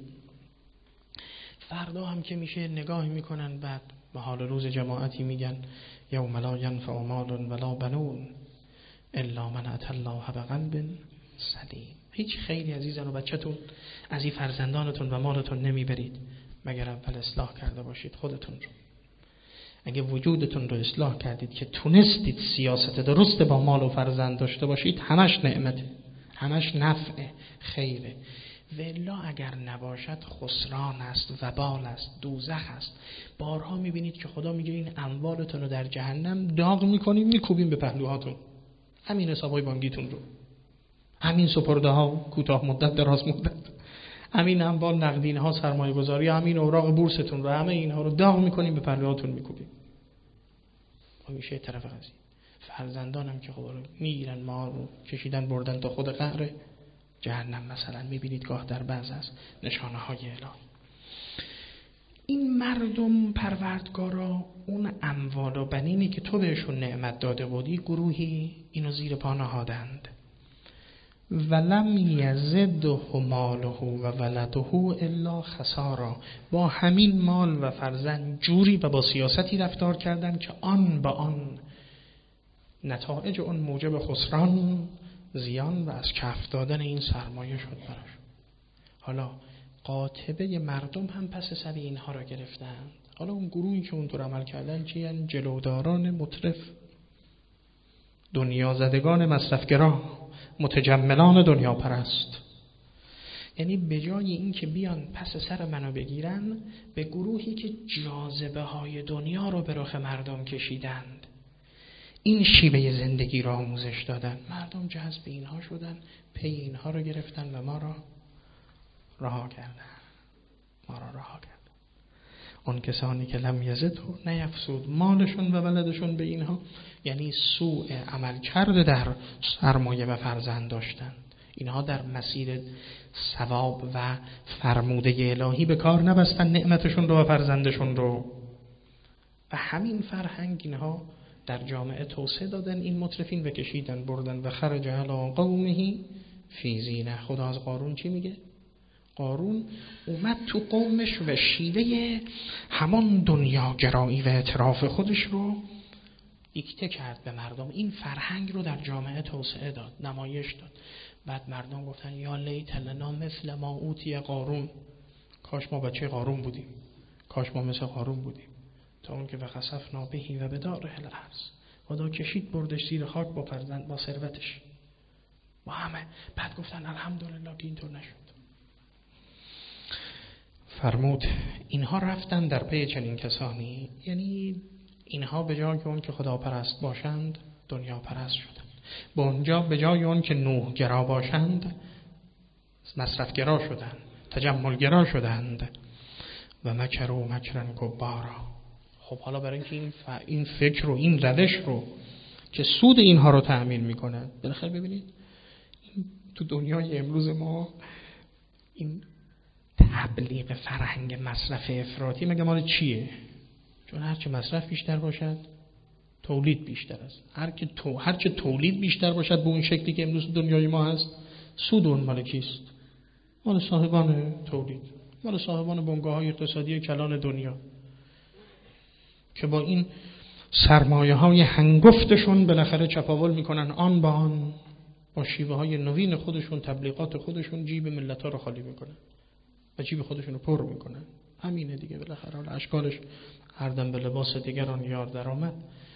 فردا هم که میشه نگاه میکنن، بعد به حال روز جماعتی میگن یوم لا ینفع مال ولا بنون. الا من اتى الله بقلب سلیم. هیچ خیلی عزیزان و بچه‌تون از این فرزندانتون و مالتون نمیبرید مگر اول اصلاح کرده باشید خودتون رو. اگه وجودتون رو اصلاح کردید که تونستید سیاست درست با مال و فرزند داشته باشید، همش نعمته، همش نفع خیره. والا اگر نباشد خسران است، وبال است، دوزخ است. بارها میبینید که خدا میگه این اموالتون رو در جهنم داغ میکنیم، میکوبیم به پهلوهاتون. همین حسابای بانکیتون رو، همین سپرده ها کوتاه مدت دراز مدت، همین اموال نقدینه ها سرمایه گذاری، همین اوراق بورستون رو، همه اینها رو داغ میکنیم به پهلوهاتون میکوبیم. میشه طرف قضیه. فرزندانم که خب میگیرن ما رو کشیدن بردن تا خود قعر جهنم مثلا. میبینید گاه در بعض از نشانه های الهی. این مردم پروردگارا اون اموال و بنینی که تو بهشون نعمت داده بودی، گروهی اینو زیر پا نهادند. ولم یزده ماله و ولده الا خسارا. با همین مال و فرزند جوری و با سیاستی رفتار کردند که آن با آن نتایج اون موجب خسران، زیان و از کف دادن این سرمایه شد براش. حالا قاطبه مردم هم پس سر اینها را گرفتند. حالا اون گروهی که اونطور عمل کردن چیان؟ جلوداران مترف، دنیا زدگان مصرفگرا، متجملان دنیا پرست. یعنی به جای این که بیان پس سر منو بگیرن، به گروهی که جاذبه های دنیا رو به رخ مردم کشیدند، این شیوه زندگی را آموزش دادن. مردم جذب اینها شدن، پی اینها رو گرفتن و ما را رها کردن. اون کسانی که لم یزد و نیفسود مالشون و ولدشون به اینها، یعنی سوء عمل کرده در سرمایه و فرزند داشتن. اینها در مسیر ثواب و فرموده الهی به کار نبستن نعمتشون رو و فرزندشون رو. و همین فرهنگ اینها در جامعه توسعه دادن، این مترفین و کشیدن بردن. و خرج علی قومه فی زینه. خدا از قارون چی میگه؟ قارون اومد تو قومش و شیوه همان دنیا گرایی و اعتراف خودش رو دیکته کرد به مردم. این فرهنگ رو در جامعه توسعه داد، نمایش داد. بعد مردم گفتن یا لیت لنا مثل ما اوتی قارون. کاش ما بچه قارون بودیم، کاش ما مثل قارون بودیم. تا اون که و خسفنا بهی و بداره الارض. خدا کشید بردش زیر خاک با فرزند، با ثروتش، با همه. بعد گفتن الحمدلله که اینطور نشد. فرمود اینها رفتن در پی چنین کسانی، یعنی اینها به جای اون که خدا پرست باشند دنیا پرست شدند. با اونجا به جای اون که نوح گرا باشند مصرف گرا شدند، تجمل گرا شدند. و مکروا مکرا کبارا. خب حالا برای اینکه این فکر رو، این روش رو که سود اینها رو تأمین میکنه، بالاخره ببینید تو دنیای امروز ما این تبلیغ فرهنگ مصرف افراطی مگه مال چیه؟ چون هرچه مصرف بیشتر باشد تولید بیشتر است. هرچه تولید بیشتر باشد به اون شکلی که امروز دنیای ما هست، سود اون مال کیست؟ مال صاحبان تولید، مال صاحبان بنگاه‌های اقتصادی کلان دنیا که با این سرمایه‌های هنگفتشون بالاخره چپاول میکنن آن با آن، با شیوه‌های نوین خودشون، تبلیغات خودشون جیب ملت‌ها رو خالی میکنن و جیب خودشون رو پر میکنن. همینه دیگه. بالاخره حالا اشکالش هر دم به لباس دیگران یار در آمد،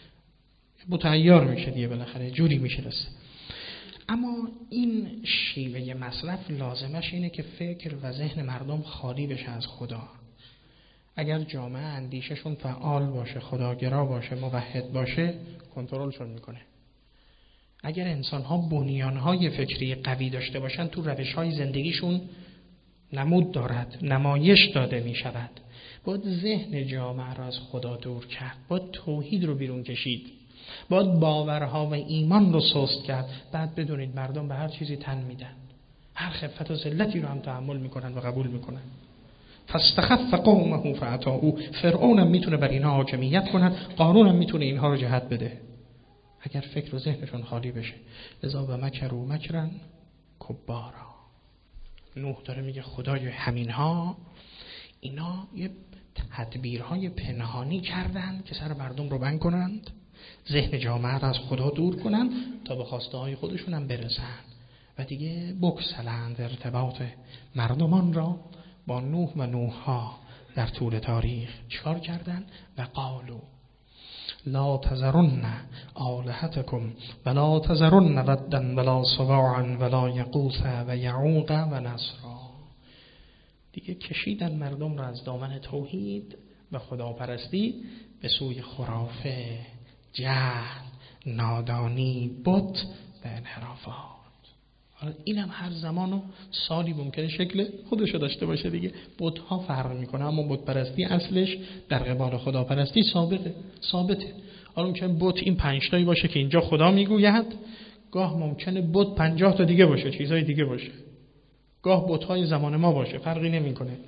متعیار میشه دیگه، بالاخره جوری میشه رسه. اما این شیوه مصرف لازمش اینه که فکر و ذهن مردم خالی بشه از خدا. اگر جامعه اندیششون فعال باشه، خداگرا باشه، موحد باشه، کنترلشون میکنه. اگر انسان‌ها بنیان‌های فکری قوی داشته باشن، تو روش‌های زندگیشون نمود دارد، نمایش داده میشود. باید ذهن جامعه را از خدا دور کرد، باید توحید رو بیرون کشید، باید باورها و ایمان رو سست کرد. بعد بدونید مردم به هر چیزی تن میدن، هر خفت و ذلتی رو هم تحمل میکنن و قبول میکنن. فاستخف قومه فاطاعوا. فرعون هم میتونه بر اینها حاکمیت کنه، قارون هم میتونه اینها رو جهت بده اگر فکر و ذهنشون خالی بشه. لذا و مکروا مکرا کبارا. نوح داره میگه خدای همینها، اینا یه تدبیرهای پنهانی کردند که سر مردم رو بند کنند ذهن جامعه را از خدا دور کنن تا به خواسته های خودشون هم برسن و دیگه بگسلند ارتباط مردمان را با نوح و نوح‌ها در طول تاریخ. چیکار کردن؟ و قالو لا تذرن آلهتکم ولا تذرن ودا ولا سواعا ولا یغوث و یعوق و نسرا. دیگه کشیدن مردم را از دامن توحید و خداپرستی به سوی خرافه، جهل، نادانی، بت و انحرافات. حالا اینم هر زمان و سالی ممکنه شکل خودشو داشته باشه دیگه. بت‌ها فرق میکنه، اما بت پرستی اصلش در قبال خداپرستی ثابته. حالا ممکنه بت این 5 تایی باشه که اینجا خدا میگوید، گاه ممکنه بت 50 تا دیگه باشه، چیزای دیگه باشه، گاه بت‌های زمان ما باشه، فرقی نمیکنه.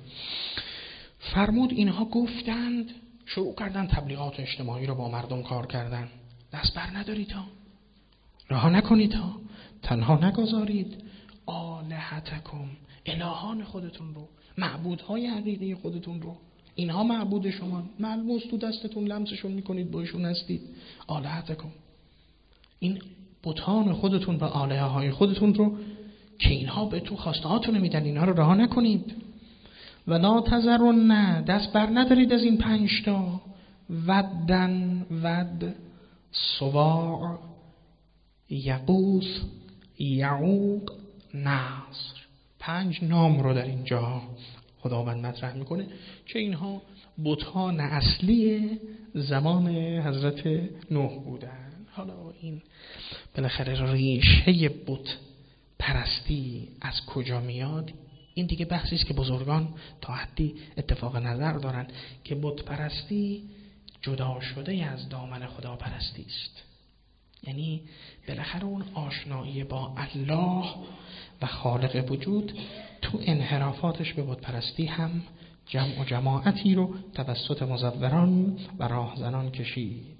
فرمود اینها گفتند، شروع کردن تبلیغات اجتماعی رو با مردم کار کردن. دست بر ندارید ها، رها نکنید ها، تنها نگذارید آلهتکم، الهان خودتون رو، معبودهای حقیقی خودتون رو. اینها معبود شما، ملموس تو دستتون لمسشون میکنید، باشون هستید. آلهتکم، این بتان خودتون و آلهه های خودتون رو که اینها به تو خواسته هاتون میدن، اینها رو رها نکنید. و لا تذرن، دست بر ندارید از این 5 تا، ودن، ود، سواع، یغوث، یعوق، نصر. 5 نام رو در اینجا خداوند مطرح میکنه که اینها بتان اصلی زمان حضرت نوح بودن. حالا این بالاخره ریشه بت پرستی از کجا میاد؟ این دیگه بحثی است که بزرگان تا حدی اتفاق نظر دارن که بت پرستی جدا شده از دامن خدا پرستی است. یعنی بالاخره اون آشنایی با الله و خالق وجود تو انحرافاتش به بت پرستی هم جمع و جماعتی رو توسط مزوران و راهزنان کشید.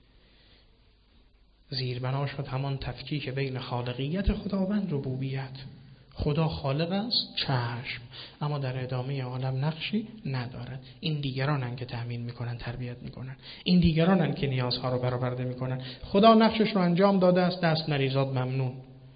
زیربنا شد همان تفکیک بین خالقیت خداوند ربوبیت. خدا خالق است، چشم، اما در ادامه عالم نقشی ندارد. این دیگرانن که تأمین میکنن، تربیت میکنن، این دیگرانن که نیازها رو برآورده میکنن. خدا نقشش رو انجام داده است، دست نریزاد ممنون،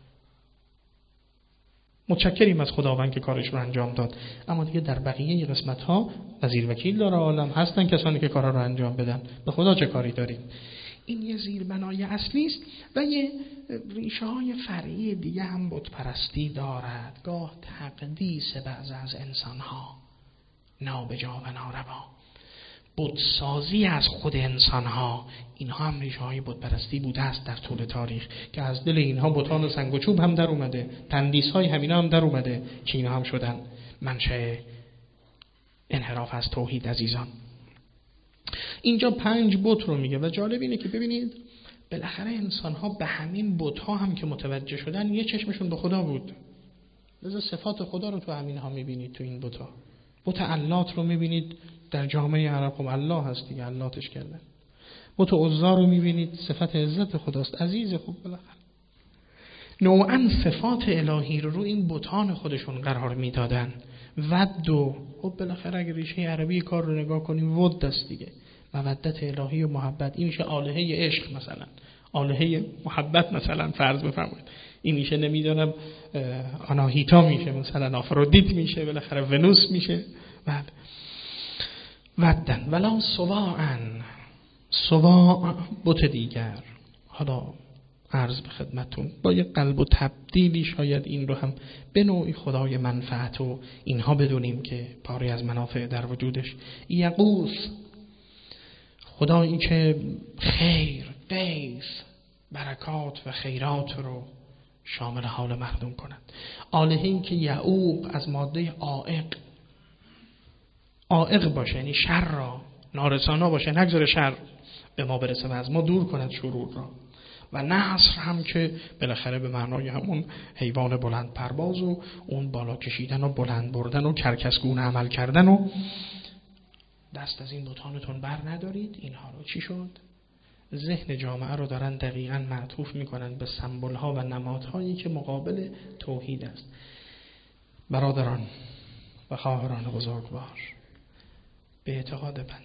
متشکریم از خداوند که کارش رو انجام داد. اما دیگه در بقیه قسمت ها وزیر وکیل داره عالم، هستن کسانی که کارا رو انجام بدن، به خدا چه کاری داریم؟ این یه زیربنای اصلی است و یه ریشه های فرعی دیگه هم بت پرستی دارد. گاه تقدیس بعض از انسان ها نابجا و ناروا، بت سازی از خود انسان ها، اینها هم ریشه های بت پرستی بوده است در طول تاریخ که از دل اینها بتان سنگ و چوب هم در اومده، تندیس های همینا هم در اومده که اینها هم شدن منشأ انحراف از توحید. عزیزان اینجا 5 بت رو میگه و جالب اینه که ببینید بالاخره انسان ها به همین بت ها هم که متوجه شدن یه چشمشون به خدا بود. لذا صفات خدا رو تو همین ها میبینید، تو این بت ها. بت علات رو میبینید در جامعه عرب، خب الله هست دیگه، علاتش کردن. بت عزا رو میبینید، صفت عزت خداست، عزیز. خوب بالاخره نوعا صفات الهی رو این بتان خودشون قرار میدادن. ود و خب بالاخره اگه ریشه عربی کار رو نگاه کنیم ود است دیگه، مودت الهی و محبت. این میشه آلهه عشق مثلا، آلهه محبت مثلا فرض بفرمایید. این میشه نمیدونم آناهیتا میشه، مثلا آفرودیت میشه، بالاخره ونوس میشه. بعد ودن ولا سواعا، سواع بت دیگر. حالا عرض به خدمتون با یه قلب و تبدیلی شاید این رو هم به نوعی خدای منفعت و اینها بدونیم که پاری از منافع در وجودش. یغوث، خدایی که خیر، قیس، برکات و خیرات رو شامل حال مردم کند. آلهه‌ای که یعوق از ماده عائق باشه، یعنی شر را نارسانا باشه، نگذاره شر به ما برسه و از ما دور کند شرور را. و نصر هم که بالاخره به معنای همون حیوان بلند پرواز و اون بالا کشیدن و بلند بردن و کرکسگونه عمل کردن و دست از این بتانتون بر ندارید. اینها رو چی شد؟ ذهن جامعه رو دارن دقیقاً معطوف میکنن به سمبل ها و نمادهایی که مقابل توحید است. برادران و خواهران بزرگوار، به اعتقاد بنده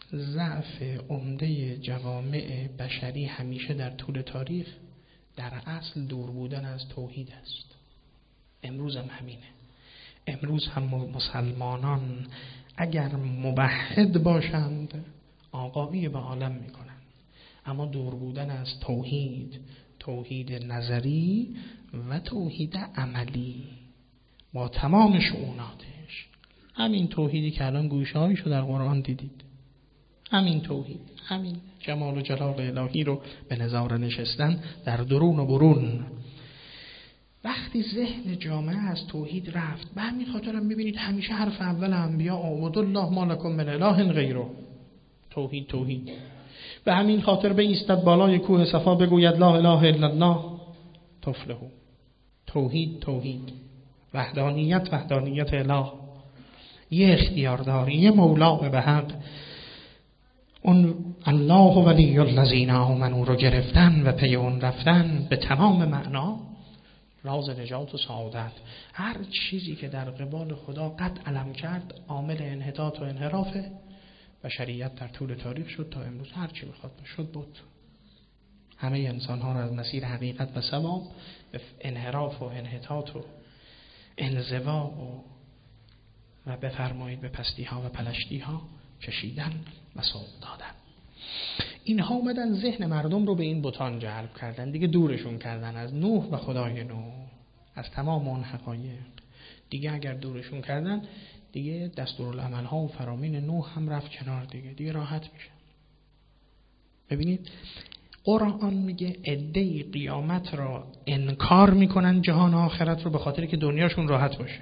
ضعف عمده جوامع بشری همیشه در طول تاریخ در اصل دور بودن از توحید است. امروز هم همینه. امروز هم مسلمانان اگر موحد باشند آقایی به عالم میکنند، اما دور بودن از توحید، توحید نظری و توحید عملی با تمام شؤوناتش، همین توحیدی که الان گوشه‌هایشو در قرآن دیدید، همین توحید، همین جمال و جلال الهی رو به نظاره نشستن در درون و برون. وقتی ذهن جامعه از توحید رفت، به همین خاطر هم ببینید همیشه حرف اول انبیا اعبدوا الله ما لکم من اله غیره، توحید توحید. به همین خاطر بایستد بالای کوه صفا بگوید لا اله الا الله تفلحوا، توحید توحید، وحدانیت وحدانیت اله، یه اختیارداری، یه مولا به حق. اون الله ولی الذین آمنوا رو گرفتن و پی اون رفتن به تمام معنا راز نجات و سعادت. هر چیزی که در قبال خدا قد علم کرد عامل انحطاط و انحراف بشریت در طول تاریخ شد تا امروز. هر چی بخواد شد بود. همه انسان ها را از مسیر حقیقت و ثواب به انحراف و انحطاط و انزوا و بفرمایید به پستی ها و پلشتی ها کشیدن و سوق دادن. اینها اومدن ذهن مردم رو به این بتان جلب کردن، دیگه دورشون کردن از نوح و خدای نوح، از تمام اون حقایق. دیگه اگر دورشون کردن دیگه دستورالعمل ها و فرامین نوح هم رفت کنار، دیگه راحت میشه. ببینید قرآن میگه عده‌ای قیامت را انکار میکنن، جهان آخرت رو، به خاطر که دنیاشون راحت باشه.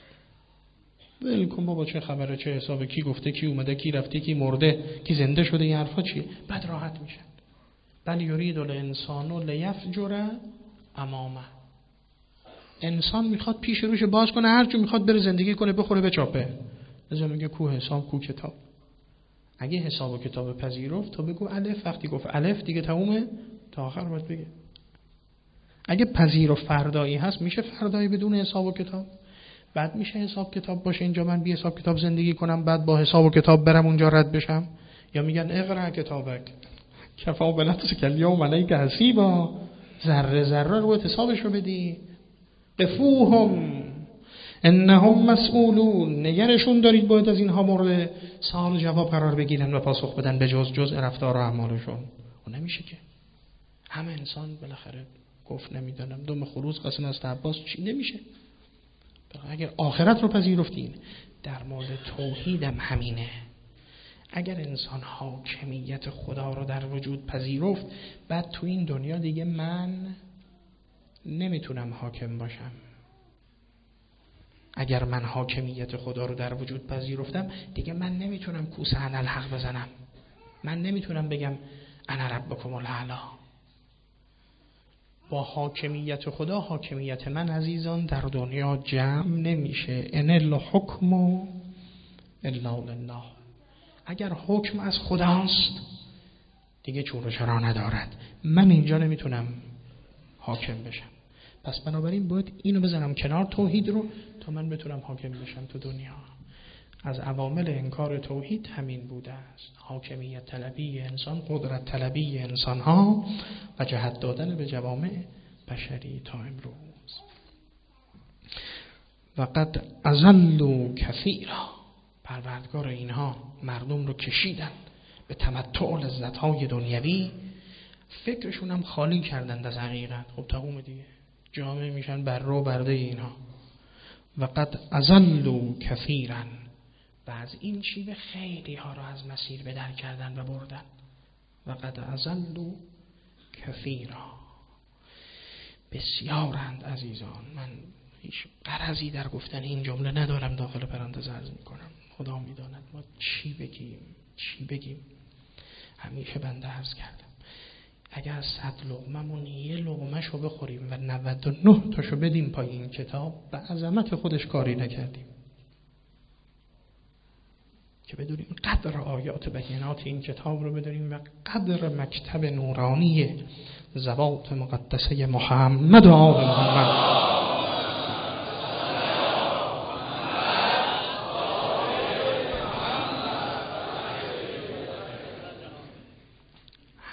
ولکن بابا چه خبره، چه حسابه، کی گفته، کی اومده، کی رفته، کی مرده، کی زنده شده، این حرفا چیه؟ بعد راحت میشن. بل یرید الانسان لیفجر امامه. انسان میخواد پیش روش باز کنه، هر جو میخواد بره زندگی کنه، بخوره بچاپه. لذا میگه کو حساب کو کتاب. اگه حساب و کتاب پذیرفت تو بگو الف، وقتی گفت الف دیگه تمومه، تا آخر باید بگه. اگه پذیر و فردایی هست میشه فردایی بدون حساب و کتاب؟ بعد میشه حساب کتاب باشه اینجا من بی حساب کتاب زندگی کنم بعد با حساب و کتاب برم اونجا رد بشم؟ یا میگن اقرا کتابک کفا بنفسک الیوم علیک حسیبا، ذره ذره رو حسابش رو بدی. قفوهم انهم مسئولون، نگرشون دارید باید از اینها مورد سوال جواب قرار بگیرن و پاسخ بدن به جز رفتار و اعمالشون. و نمیشه که همه انسان بالاخره گفت نمیدونم دم خروس قسم از عباس چی نمیشه. اگر آخرت رو پذیرفتین، در مورد توحیدم همینه. اگر انسان حاکمیت خدا رو در وجود پذیرفت، بعد تو این دنیا دیگه من نمیتونم حاکم باشم. اگر من حاکمیت خدا رو در وجود پذیرفتم، دیگه من نمیتونم کوسه انالحق بزنم. من نمیتونم بگم انا ربکم الاعلی. با حاکمیت خدا، حاکمیت من عزیزان در دنیا جمع نمیشه. ان الحکم الا لله. اگر حکم از خداست دیگه چون و چرا ندارد. من اینجا نمیتونم حاکم بشم. پس بنابراین باید اینو بزنم کنار، توحید رو، تا من بتونم حاکم بشم تو دنیا. از عوامل انکار توحید همین بوده است. حاکمیت طلبی انسان، قدرت طلبی انسان ها و جهت دادن به جوامع بشری تا امروز. و قد اضلوا کثیرا، پروردگار اینها مردم رو کشیدن به تمتع لذت های دنیوی، فکرشون هم خالی کردند از حقیقت. خب تموم دیگه، جامعه میشن بر رو برده اینها. و قد اضلوا کثیرا، و از این شیوه خیلی ها را از مسیر به در کردن و بردن. و قد اضلوا کثیرا، بسیارند عزیزان. من هیچ غرضی در گفتن این جمله ندارم، داخل پرانتز عرض میکنم. خدا میداند ما چی بگیم. همیشه بنده عرض کردم اگر از 100 لقممون یه لقمه‌شو بخوریم و 99 تاشو بدیم پای این کتاب، به عظمت خودش کاری نکردیم. که بدونیم قدر آیات بینات این کتاب رو بدونیم و قدر مکتب نورانی زبات مقدسه محمد و آل محمد.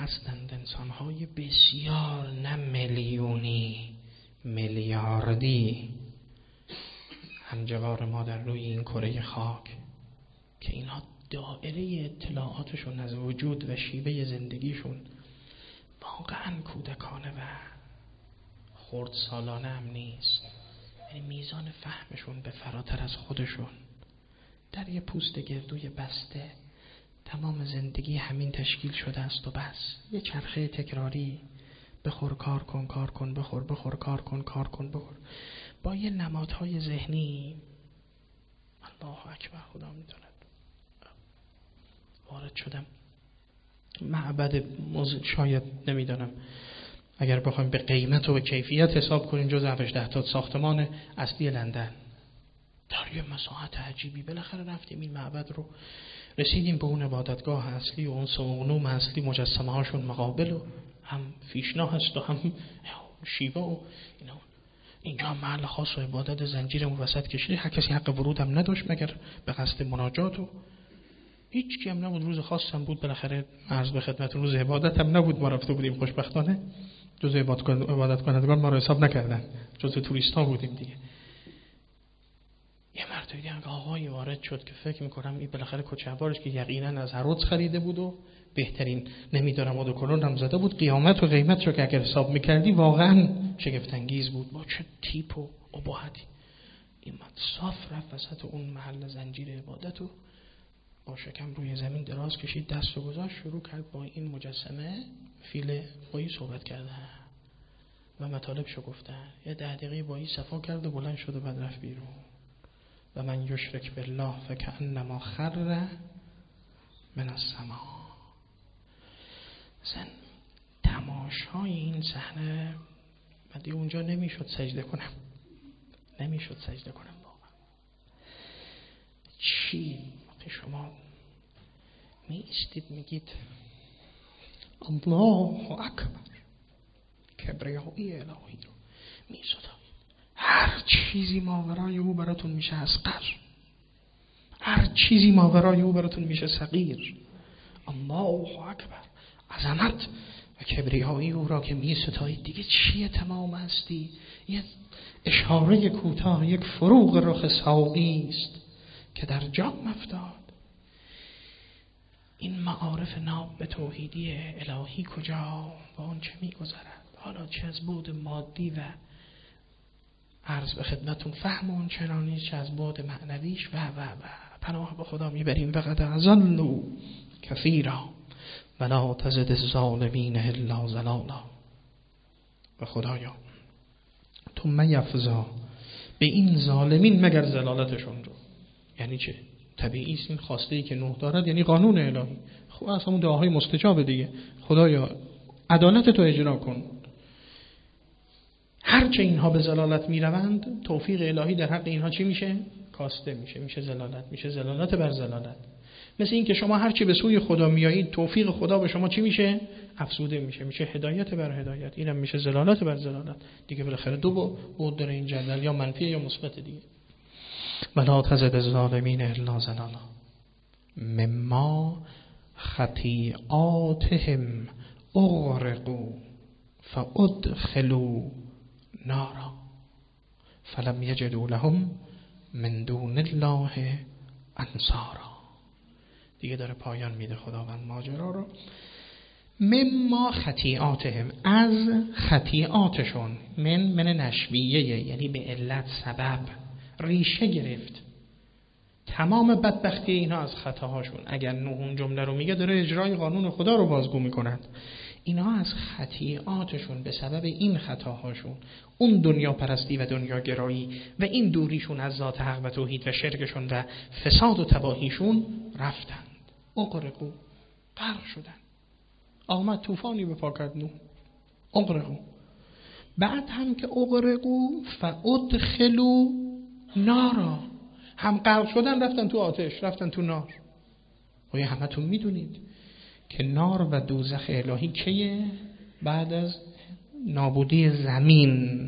هستند انسان‌های بسیار، نه میلیونی، میلیاردی، همجوار ما در روی این کره خاک که اینها دائره اطلاعاتشون از وجود و شیوه زندگیشون واقعا کودکانه و خردسالانه هم نیست. یعنی میزان فهمشون به فراتر از خودشون. در یه پوست گردوی بسته تمام زندگی همین تشکیل شده است و بس. یه چرخه تکراری، بخور کار کن، کار کن بخور، بخور کار کن، کار کن بخور، با یه نمادهای ذهنی. الله اکبر، خدا میداند. وارد شدم معبد شاید نمیدانم اگر بخوایم به قیمت و به کیفیت حساب کنیم جز 18 تا ساختمان اصلی لندن. در یه مساحت عجیبی بالاخره رفتیم این معبد رو، رسیدیم به اون عبادتگاه اصلی و اون سوغنوم اصلی، مجسمه هاشون مقابل و هم فیشنا هست و هم شیوا و اینا. اینجا محل خاص و عبادت زنجیر وسط کشیده، هر کسی حق ورود هم نداشت مگر به قصد مناجات و هیچ کی هم نبود. روز خاص هم بود بالاخره، عرض به خدمتتون روز عبادت هم نبود، ما رفته بودیم خوشبختانه جز عبادت کنندگان ما رو حساب نکردن، جز توریست ها بودیم دیگه. یه مرد دیدم که آقایی وارد شد که فکر میکنم این بالاخره کوچه‌وارش که یقینا از هرودز خریده بود و بهترین نمیدارم ادوکلون هم زده بود، قیامت و قیمت رو که اگر حساب میکردی واقعا شگفت انگیز بود. با چه تیپ و ابهتی این مرد صاف رفت وسط اون محل زنجیر عبادت و با شکم روی زمین دراز کشید، دست و گذاشت، شروع کرد با این مجسمه فیل بایی صحبت کردن و مطالبشو گفتن. یه 10 دقیقه بایی صفا کرد و بلند شد و بعد رفت بیرون. و من یشرک بالله فکأنما خر من السما. زن تماشای این صحنه من دیگه اونجا نمیشد سجده کنم واقعا. چی شما می ایستید میگید الله اکبر، کبریایی الهی رو می ستایید. هر چیزی ماورای او براتون میشه اصغر، هر چیزی ماورای او براتون میشه صغیر. الله اکبر، عظمت و کبریایی او را که می ستایید دیگه چیه تمام هستی؟ یه اشاره کوتاه، یک فروغ رخ ساقی است که در جام افتاد. این معارف ناب به توحیدی الهی کجا با اون چه میگذرد؟ حالا چه از بعد مادی و عرض به خدمتون فهم اون چنانی، چه از بعد معنویش و پناه به خدا میبریم. وقد اضلوا کثیرا ولا تزد الظالمین الا ضلالا. و خدایا تو میفزا به این ظالمین مگر ضلالتشون رو. یعنی چه؟ طبیعی است این خواسته ای که نوح دارد، یعنی قانون الهی. خب اصلا اون دعاهای مستجاب دیگه. خدایا عدالت تو اجرا کن. هرچه اینها به ضلالت میروند توفیق الهی در حق اینها چی میشه؟ کاسته میشه ضلالت بر ضلالت. مثل این که شما هرچی به سوی خدا میایید توفیق خدا به شما چی میشه؟ افزوده میشه هدایت بر هدایت. اینم میشه ضلالت بر ضلالت دیگه. بالاخره دو بعد داره این جدل، یا منفی یا مثبت دیگه. ولا تزد الظالمین الا ضلالا مما خطیئاتهم اغرقوا فادخلوا نارا فلم یجدوا لهم من دون الله انصارا. دیگه داره پایان میده خداوند ماجرا رو. مما خطیئاتهم، از خطیئاتشون، من نشویه، یعنی به علت سبب ریشه گرفت تمام بدبختی اینا از خطاهاشون. اگر نوح اون جمله رو میگه داره اجرای قانون خدا رو بازگو میکنند. اینا از خطیئاتشون به سبب این خطاهاشون، اون دنیا پرستی و دنیا گرایی و این دوریشون از ذات حق و توحید و شرکشون و فساد و تباهیشون رفتند. اغرقوا، غرق شدن. آمد طوفانی به پا کرد نوح، اغرقوا. بعد هم که اغرقوا فادخلوا نارا، هم غرق شدن رفتن تو آتش، رفتن تو نار. و همتون میدونید که نار و دوزخ الهی کیه؟ بعد از نابودی زمین،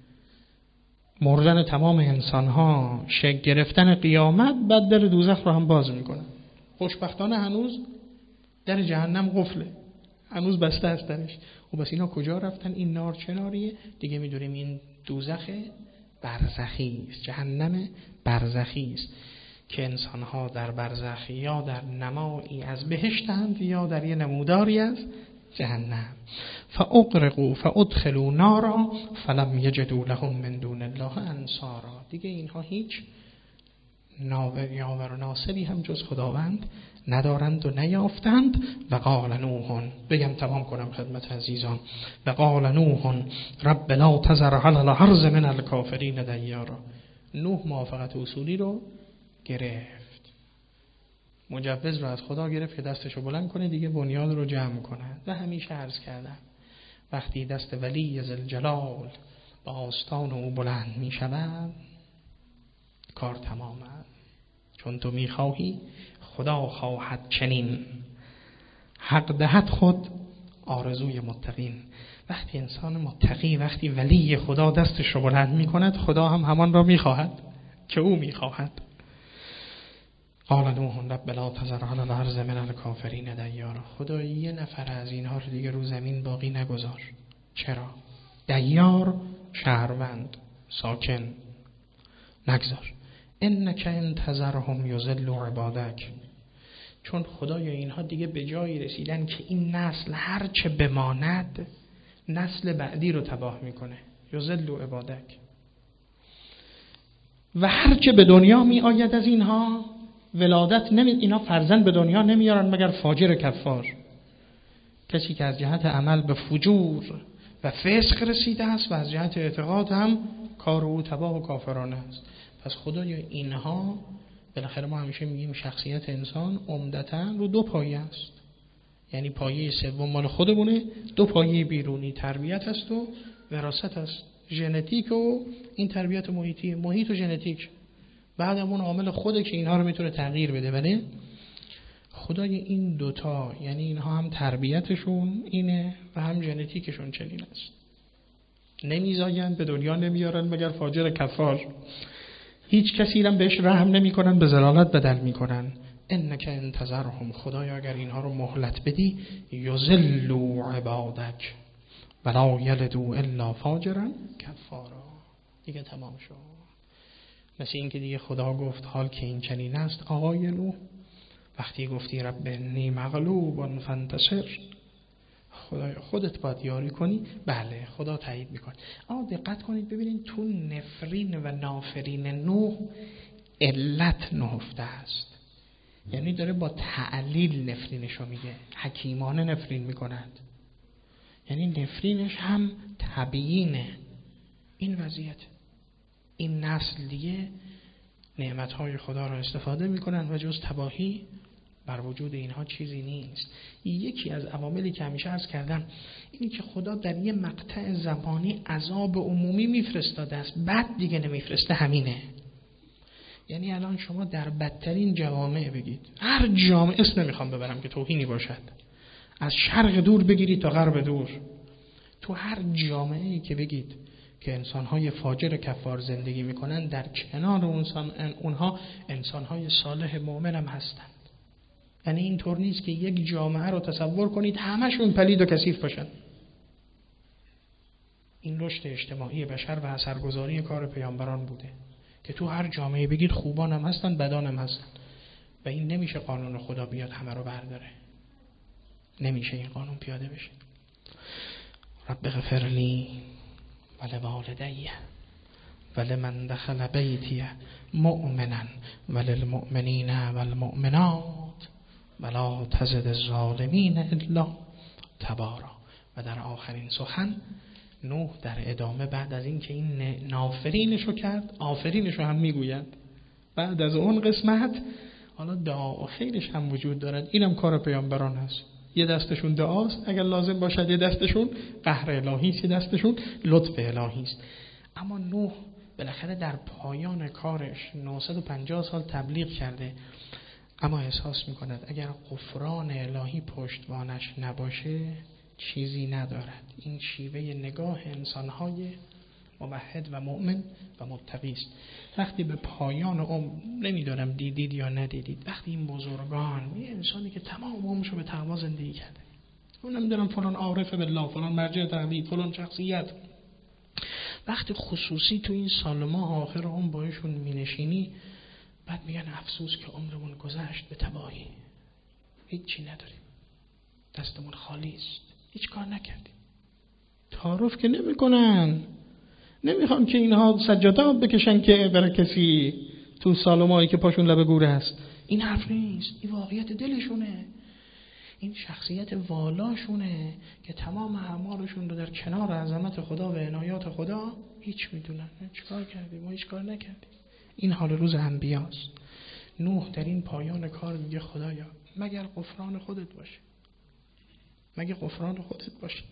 مردن تمام انسان‌ها، شک گرفتن قیامت، بعد در دوزخ رو هم باز میکنه. خوشبختانه هنوز در جهنم قفله، هنوز بسته است درش. و بس اینا کجا رفتن؟ این نار چه ناریه؟ دیگه میدونیم این دوزخ برزخی است، جهنم برزخی است که انسانها در برزخ یا در نمایی از بهشتند یا در یه نموداری از جهنم. فاغرقوا فادخلوا نارا فلم یجدوا لهم من دون الله انصارا. دیگه اینها هیچ یاور و ناصری هم جز خداوند ندارند و نیافتند. و قال نوح، بگم تمام کنم خدمت عزیزان، و قال نوح رب لا تذر علی الارض من الکافرین دیارا. نوح موافقت اصولی رو گرفت، مجوز رو از خدا گرفت که دستشو بلند کنه دیگه بنیاد رو جمع کنه. و همیشه عرض کردم وقتی دست ولی ذوالجلال با آستان او بلند می شود کار تمامه. چون تو می خواهی خدا خواهد چنین، حق دهد خود آرزوی متقین. وقتی انسان متقی، وقتی ولی خدا دستش رو بلند می کند، خدا هم همان را می خواهد که او می خواهد. قال نوح رب لا تذر علی الارض من الکافرین دیارا. خدا یه نفر از اینها رو دیگه رو زمین باقی نگذار. چرا؟ دیار شهروند ساکن نگذار. انک ان تذرهم یضلوا عبادک. چون خدایا اینها دیگه به جایی رسیدن که این نسل هر چه بماند نسل بعدی رو تباه میکنه. یضلوا عبادک. و هر چه به دنیا می آید از اینها ولادت اینا فرزند به دنیا نمیارن مگر فاجر کفار، کسی که از جهت عمل به فجور و فسق رسیده است و از جهت اعتقاد هم کار او تباه و کافرانه است. پس خدایا اینها، بالاخره ما همیشه میگیم شخصیت انسان عمدتاً رو دو پایه است، یعنی پایه سوم مال خودمونه، دو پایه بیرونی تربیت است و وراثت است، ژنتیک و این تربیت محیطی، محیط و ژنتیک. بعد همون عامل خوده که اینها رو میتونه تغییر بده. ولی خدای این دوتا، یعنی اینها هم تربیتشون اینه و هم ژنتیکشون چنین است، نمیزاین به دنیا نمیارن مگر فاجر کفار، هیچ کسی هم بهش رحم نمیکنن، به ضلالت بدل میکنن. انک ان تذرهم، خدایا اگر اینها رو مهلت بدی، یضلوا عبادک ولا یلدوا الا فاجرا کفارا. دیگه تمام شد. مثل این که دیگه خدا گفت حال که این چنین است آقای نوح، وقتی گفتی رب انی مغلوب فانتصر، خدایا خودت باید یاری کنی، بله خدا تایید میکنه. اما دقت کنید ببینید تو نفرین و نافرین نوح علت نهفته است، یعنی داره با تعلیل نفرینشو میگه، حکیمانه نفرین میکند، یعنی نفرینش هم تبیینه. این وضعیت این نسل دیگه نعمتهای خدا را استفاده میکنن و جز تباهی بر وجود اینها چیزی نیست. یکی از عواملی که همیشه عرض کردم اینی که خدا در یه مقطع زمانی عذاب عمومی میفرستاده است، بعد دیگه نمیفرسته، همینه. یعنی الان شما در بدترین جوامع بگید، هر جامعه، اسم نمیخوام ببرم که توهینی باشد، از شرق دور بگیرید تا غرب دور، تو هر جامعه‌ای که بگید که انسان‌های فاجر کفار زندگی می‌کنند، در کنار اونها انسان‌های صالح مؤمن هم هستند. یعنی اینطور نیست که یک جامعه رو تصور کنید همشون پلید و کثیف باشن. این رشد اجتماعی بشر و اثرگذاری کار پیامبران بوده که تو هر جامعه بگید خوبان هم هستن بدان هم هستن و این نمیشه قانون خدا بیاد همه رو برداره، نمیشه این قانون پیاده بشه. رب اغفر لی ولوالدی ولمن دخل بیتی مؤمنا وللمؤمنین والمؤمنات ولا تزد الظالمین الا تبارا. و در آخرین سخن نوح در ادامه بعد از این که این نافرینشو کرد، آفرینشو هم میگوید. بعد از اون قسمت حالا دعا و خیرش هم وجود دارد، اینم کار پیامبران هست. یه دستشون دعاست اگر لازم باشد، یه دستشون قهر الهی است، یه دستشون لطف الهی است. اما نوح بالاخره در پایان کارش 950 سال تبلیغ کرده، اما احساس میکند اگر غفران الهی پشتوانش نباشه چیزی ندارد. این شیوه نگاه انسانهای موحد و مؤمن و متقی است. وقتی به پایان عمر، نمیدونم دیدید یا ندیدید، وقتی این بزرگان، یه انسانی که تمام عمرشو به تقوا زندگی کرده، نمیدونم فلان عارف بالله، فلان مرجع توحید، فلان شخصیت. وقتی خصوصی تو این سال ماه آخر اون بایشون مینشینی، بعد میگن افسوس که عمرمون گذشت به تباهی، هیچی نداریم، دستمون خالی است، هیچ کار نکردیم. تعارف که نمیکنن، نمیخوان که اینها سجاده آب بکشن که برای کسی تو سال ماهی که پاشون لب گوره است. این حرف نیست، این واقعیت دلشونه، این شخصیت والاشونه که تمام اعمالشون رو در کنار عظمت خدا و عنایات خدا هیچ میدونن. چیکار کردیم؟ ما هیچ کار نکردیم. این حال روز انبیاست. نوح در این پایان کار میگه خدایا مگر غفران خودت باشه، مگه غفران خودت باشه.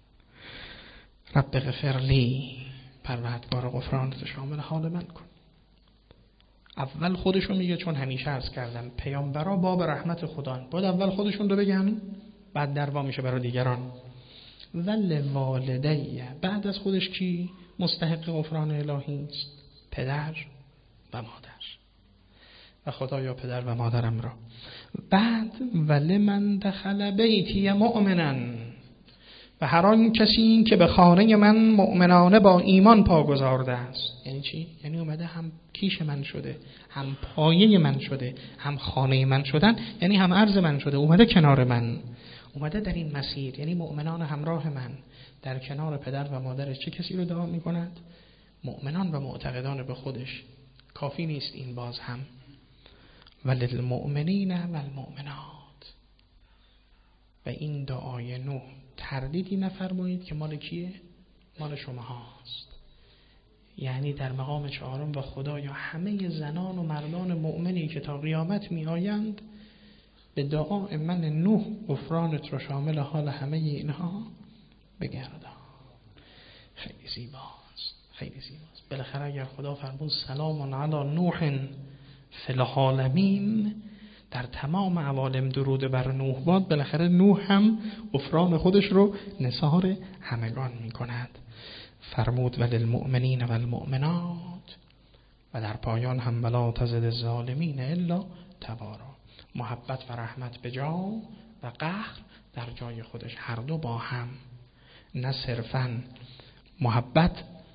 رب غفر لی، پروردگار غفرانت شامل حال من کن. اول خودشون میگه، چون همیشه عرض کردم پیامبرا باب رحمت خدا، باید اول خودشون رو بگن، بعد دروا میشه برای دیگران. ول والدی، بعد از خودش کی مستحق غفران الهی است؟ پدر و مادر. و خدایا پدر و مادرم را. بعد ولمن دخل بیتی مؤمنا، و هر آن کسی که به خانه من مؤمنانه با ایمان پا گذارده است. یعنی چی؟ یعنی اومده هم کیش من شده، هم پایه من شده، هم خانه من شدن، یعنی هم عرض من شده، اومده کنار من، اومده در این مسیر، یعنی مؤمنان همراه من در کنار پدر و مادرش. چه کسی رو دعا می‌کند؟ مؤمنان و معتقدان به خودش. کافی نیست این، باز هم وللمؤمنین والمؤمنات. و این دعای نوح تردیدی نفرمایید که مال کیه؟ مال شما هاست. یعنی در مقام چهارم و خدایا همه زنان و مردان مؤمنی که تا قیامت می آیند به دعای من نوح غفرانت رو شامل حال همه اینها بگردان. خیلی زیباست، خیلی زیباست. بالاخره اگر خدا فرمود سلام علی نوح فی العالمین، در تمام عوالم درود بر نوح باد، بالاخره نوح هم غفران خودش رو نثار همگان می کند. فرمود وللمؤمنین والمؤمنات، و در پایان هم ولا تزد الظالمین الا تبارا. محبت و رحمت به جا و قهر در جای خودش، هر دو با هم. نه صرفاً محبت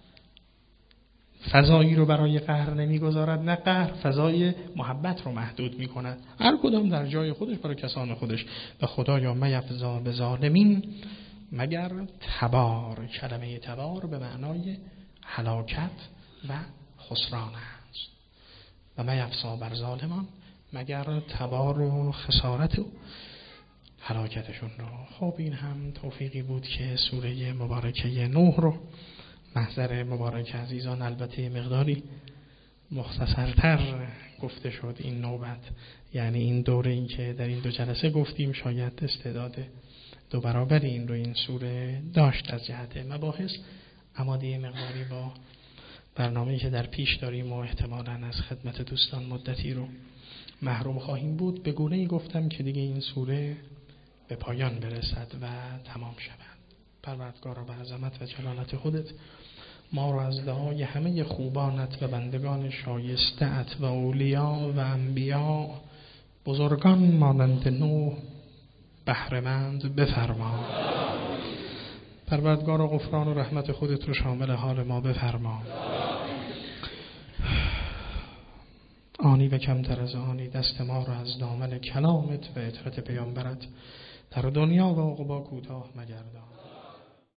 فضایی رو برای قهر نمیگذارد، نه قهر فضای محبت رو محدود میکند. هر کدام در جای خودش برای کسان خودش. و خدایا میفزا به ظالمین مگر تبار. کلمه تبار به معنای هلاکت و خسران است. و میفزا بر ظالمان مگر تبار و خسارت و هلاکتشون رو. خب این هم توفیقی بود که سوره مبارکه نوح رو محضر مبارک عزیزان البته مقداری مختصرتر گفته شد این نوبت، یعنی این دوره این که در این 2 جلسه گفتیم شاید استعداد 2 برابر این رو این سوره داشت از جهت مباحث، اما دیگه مقداری با برنامه‌ای که در پیش داریم و احتمالاً از خدمت دوستان مدتی رو محروم خواهیم بود، به گونه‌ای گفتم که دیگه این سوره به پایان برسد و تمام شود. پروردگارا به عظمت و جلالت خودت ما را از دعای همه خوبانت و بندگان شایسته‌ات و اولیاء و انبیاء بزرگان مانند نوح بهره‌مند بفرما. پروردگارا غفران و رحمت خودت رو شامل حال ما بفرما. آنی و کمتر از آنی دست ما را از دامن کلامت و اطاعت پیامبرت در دنیا و عقبی کوتاه مگردان.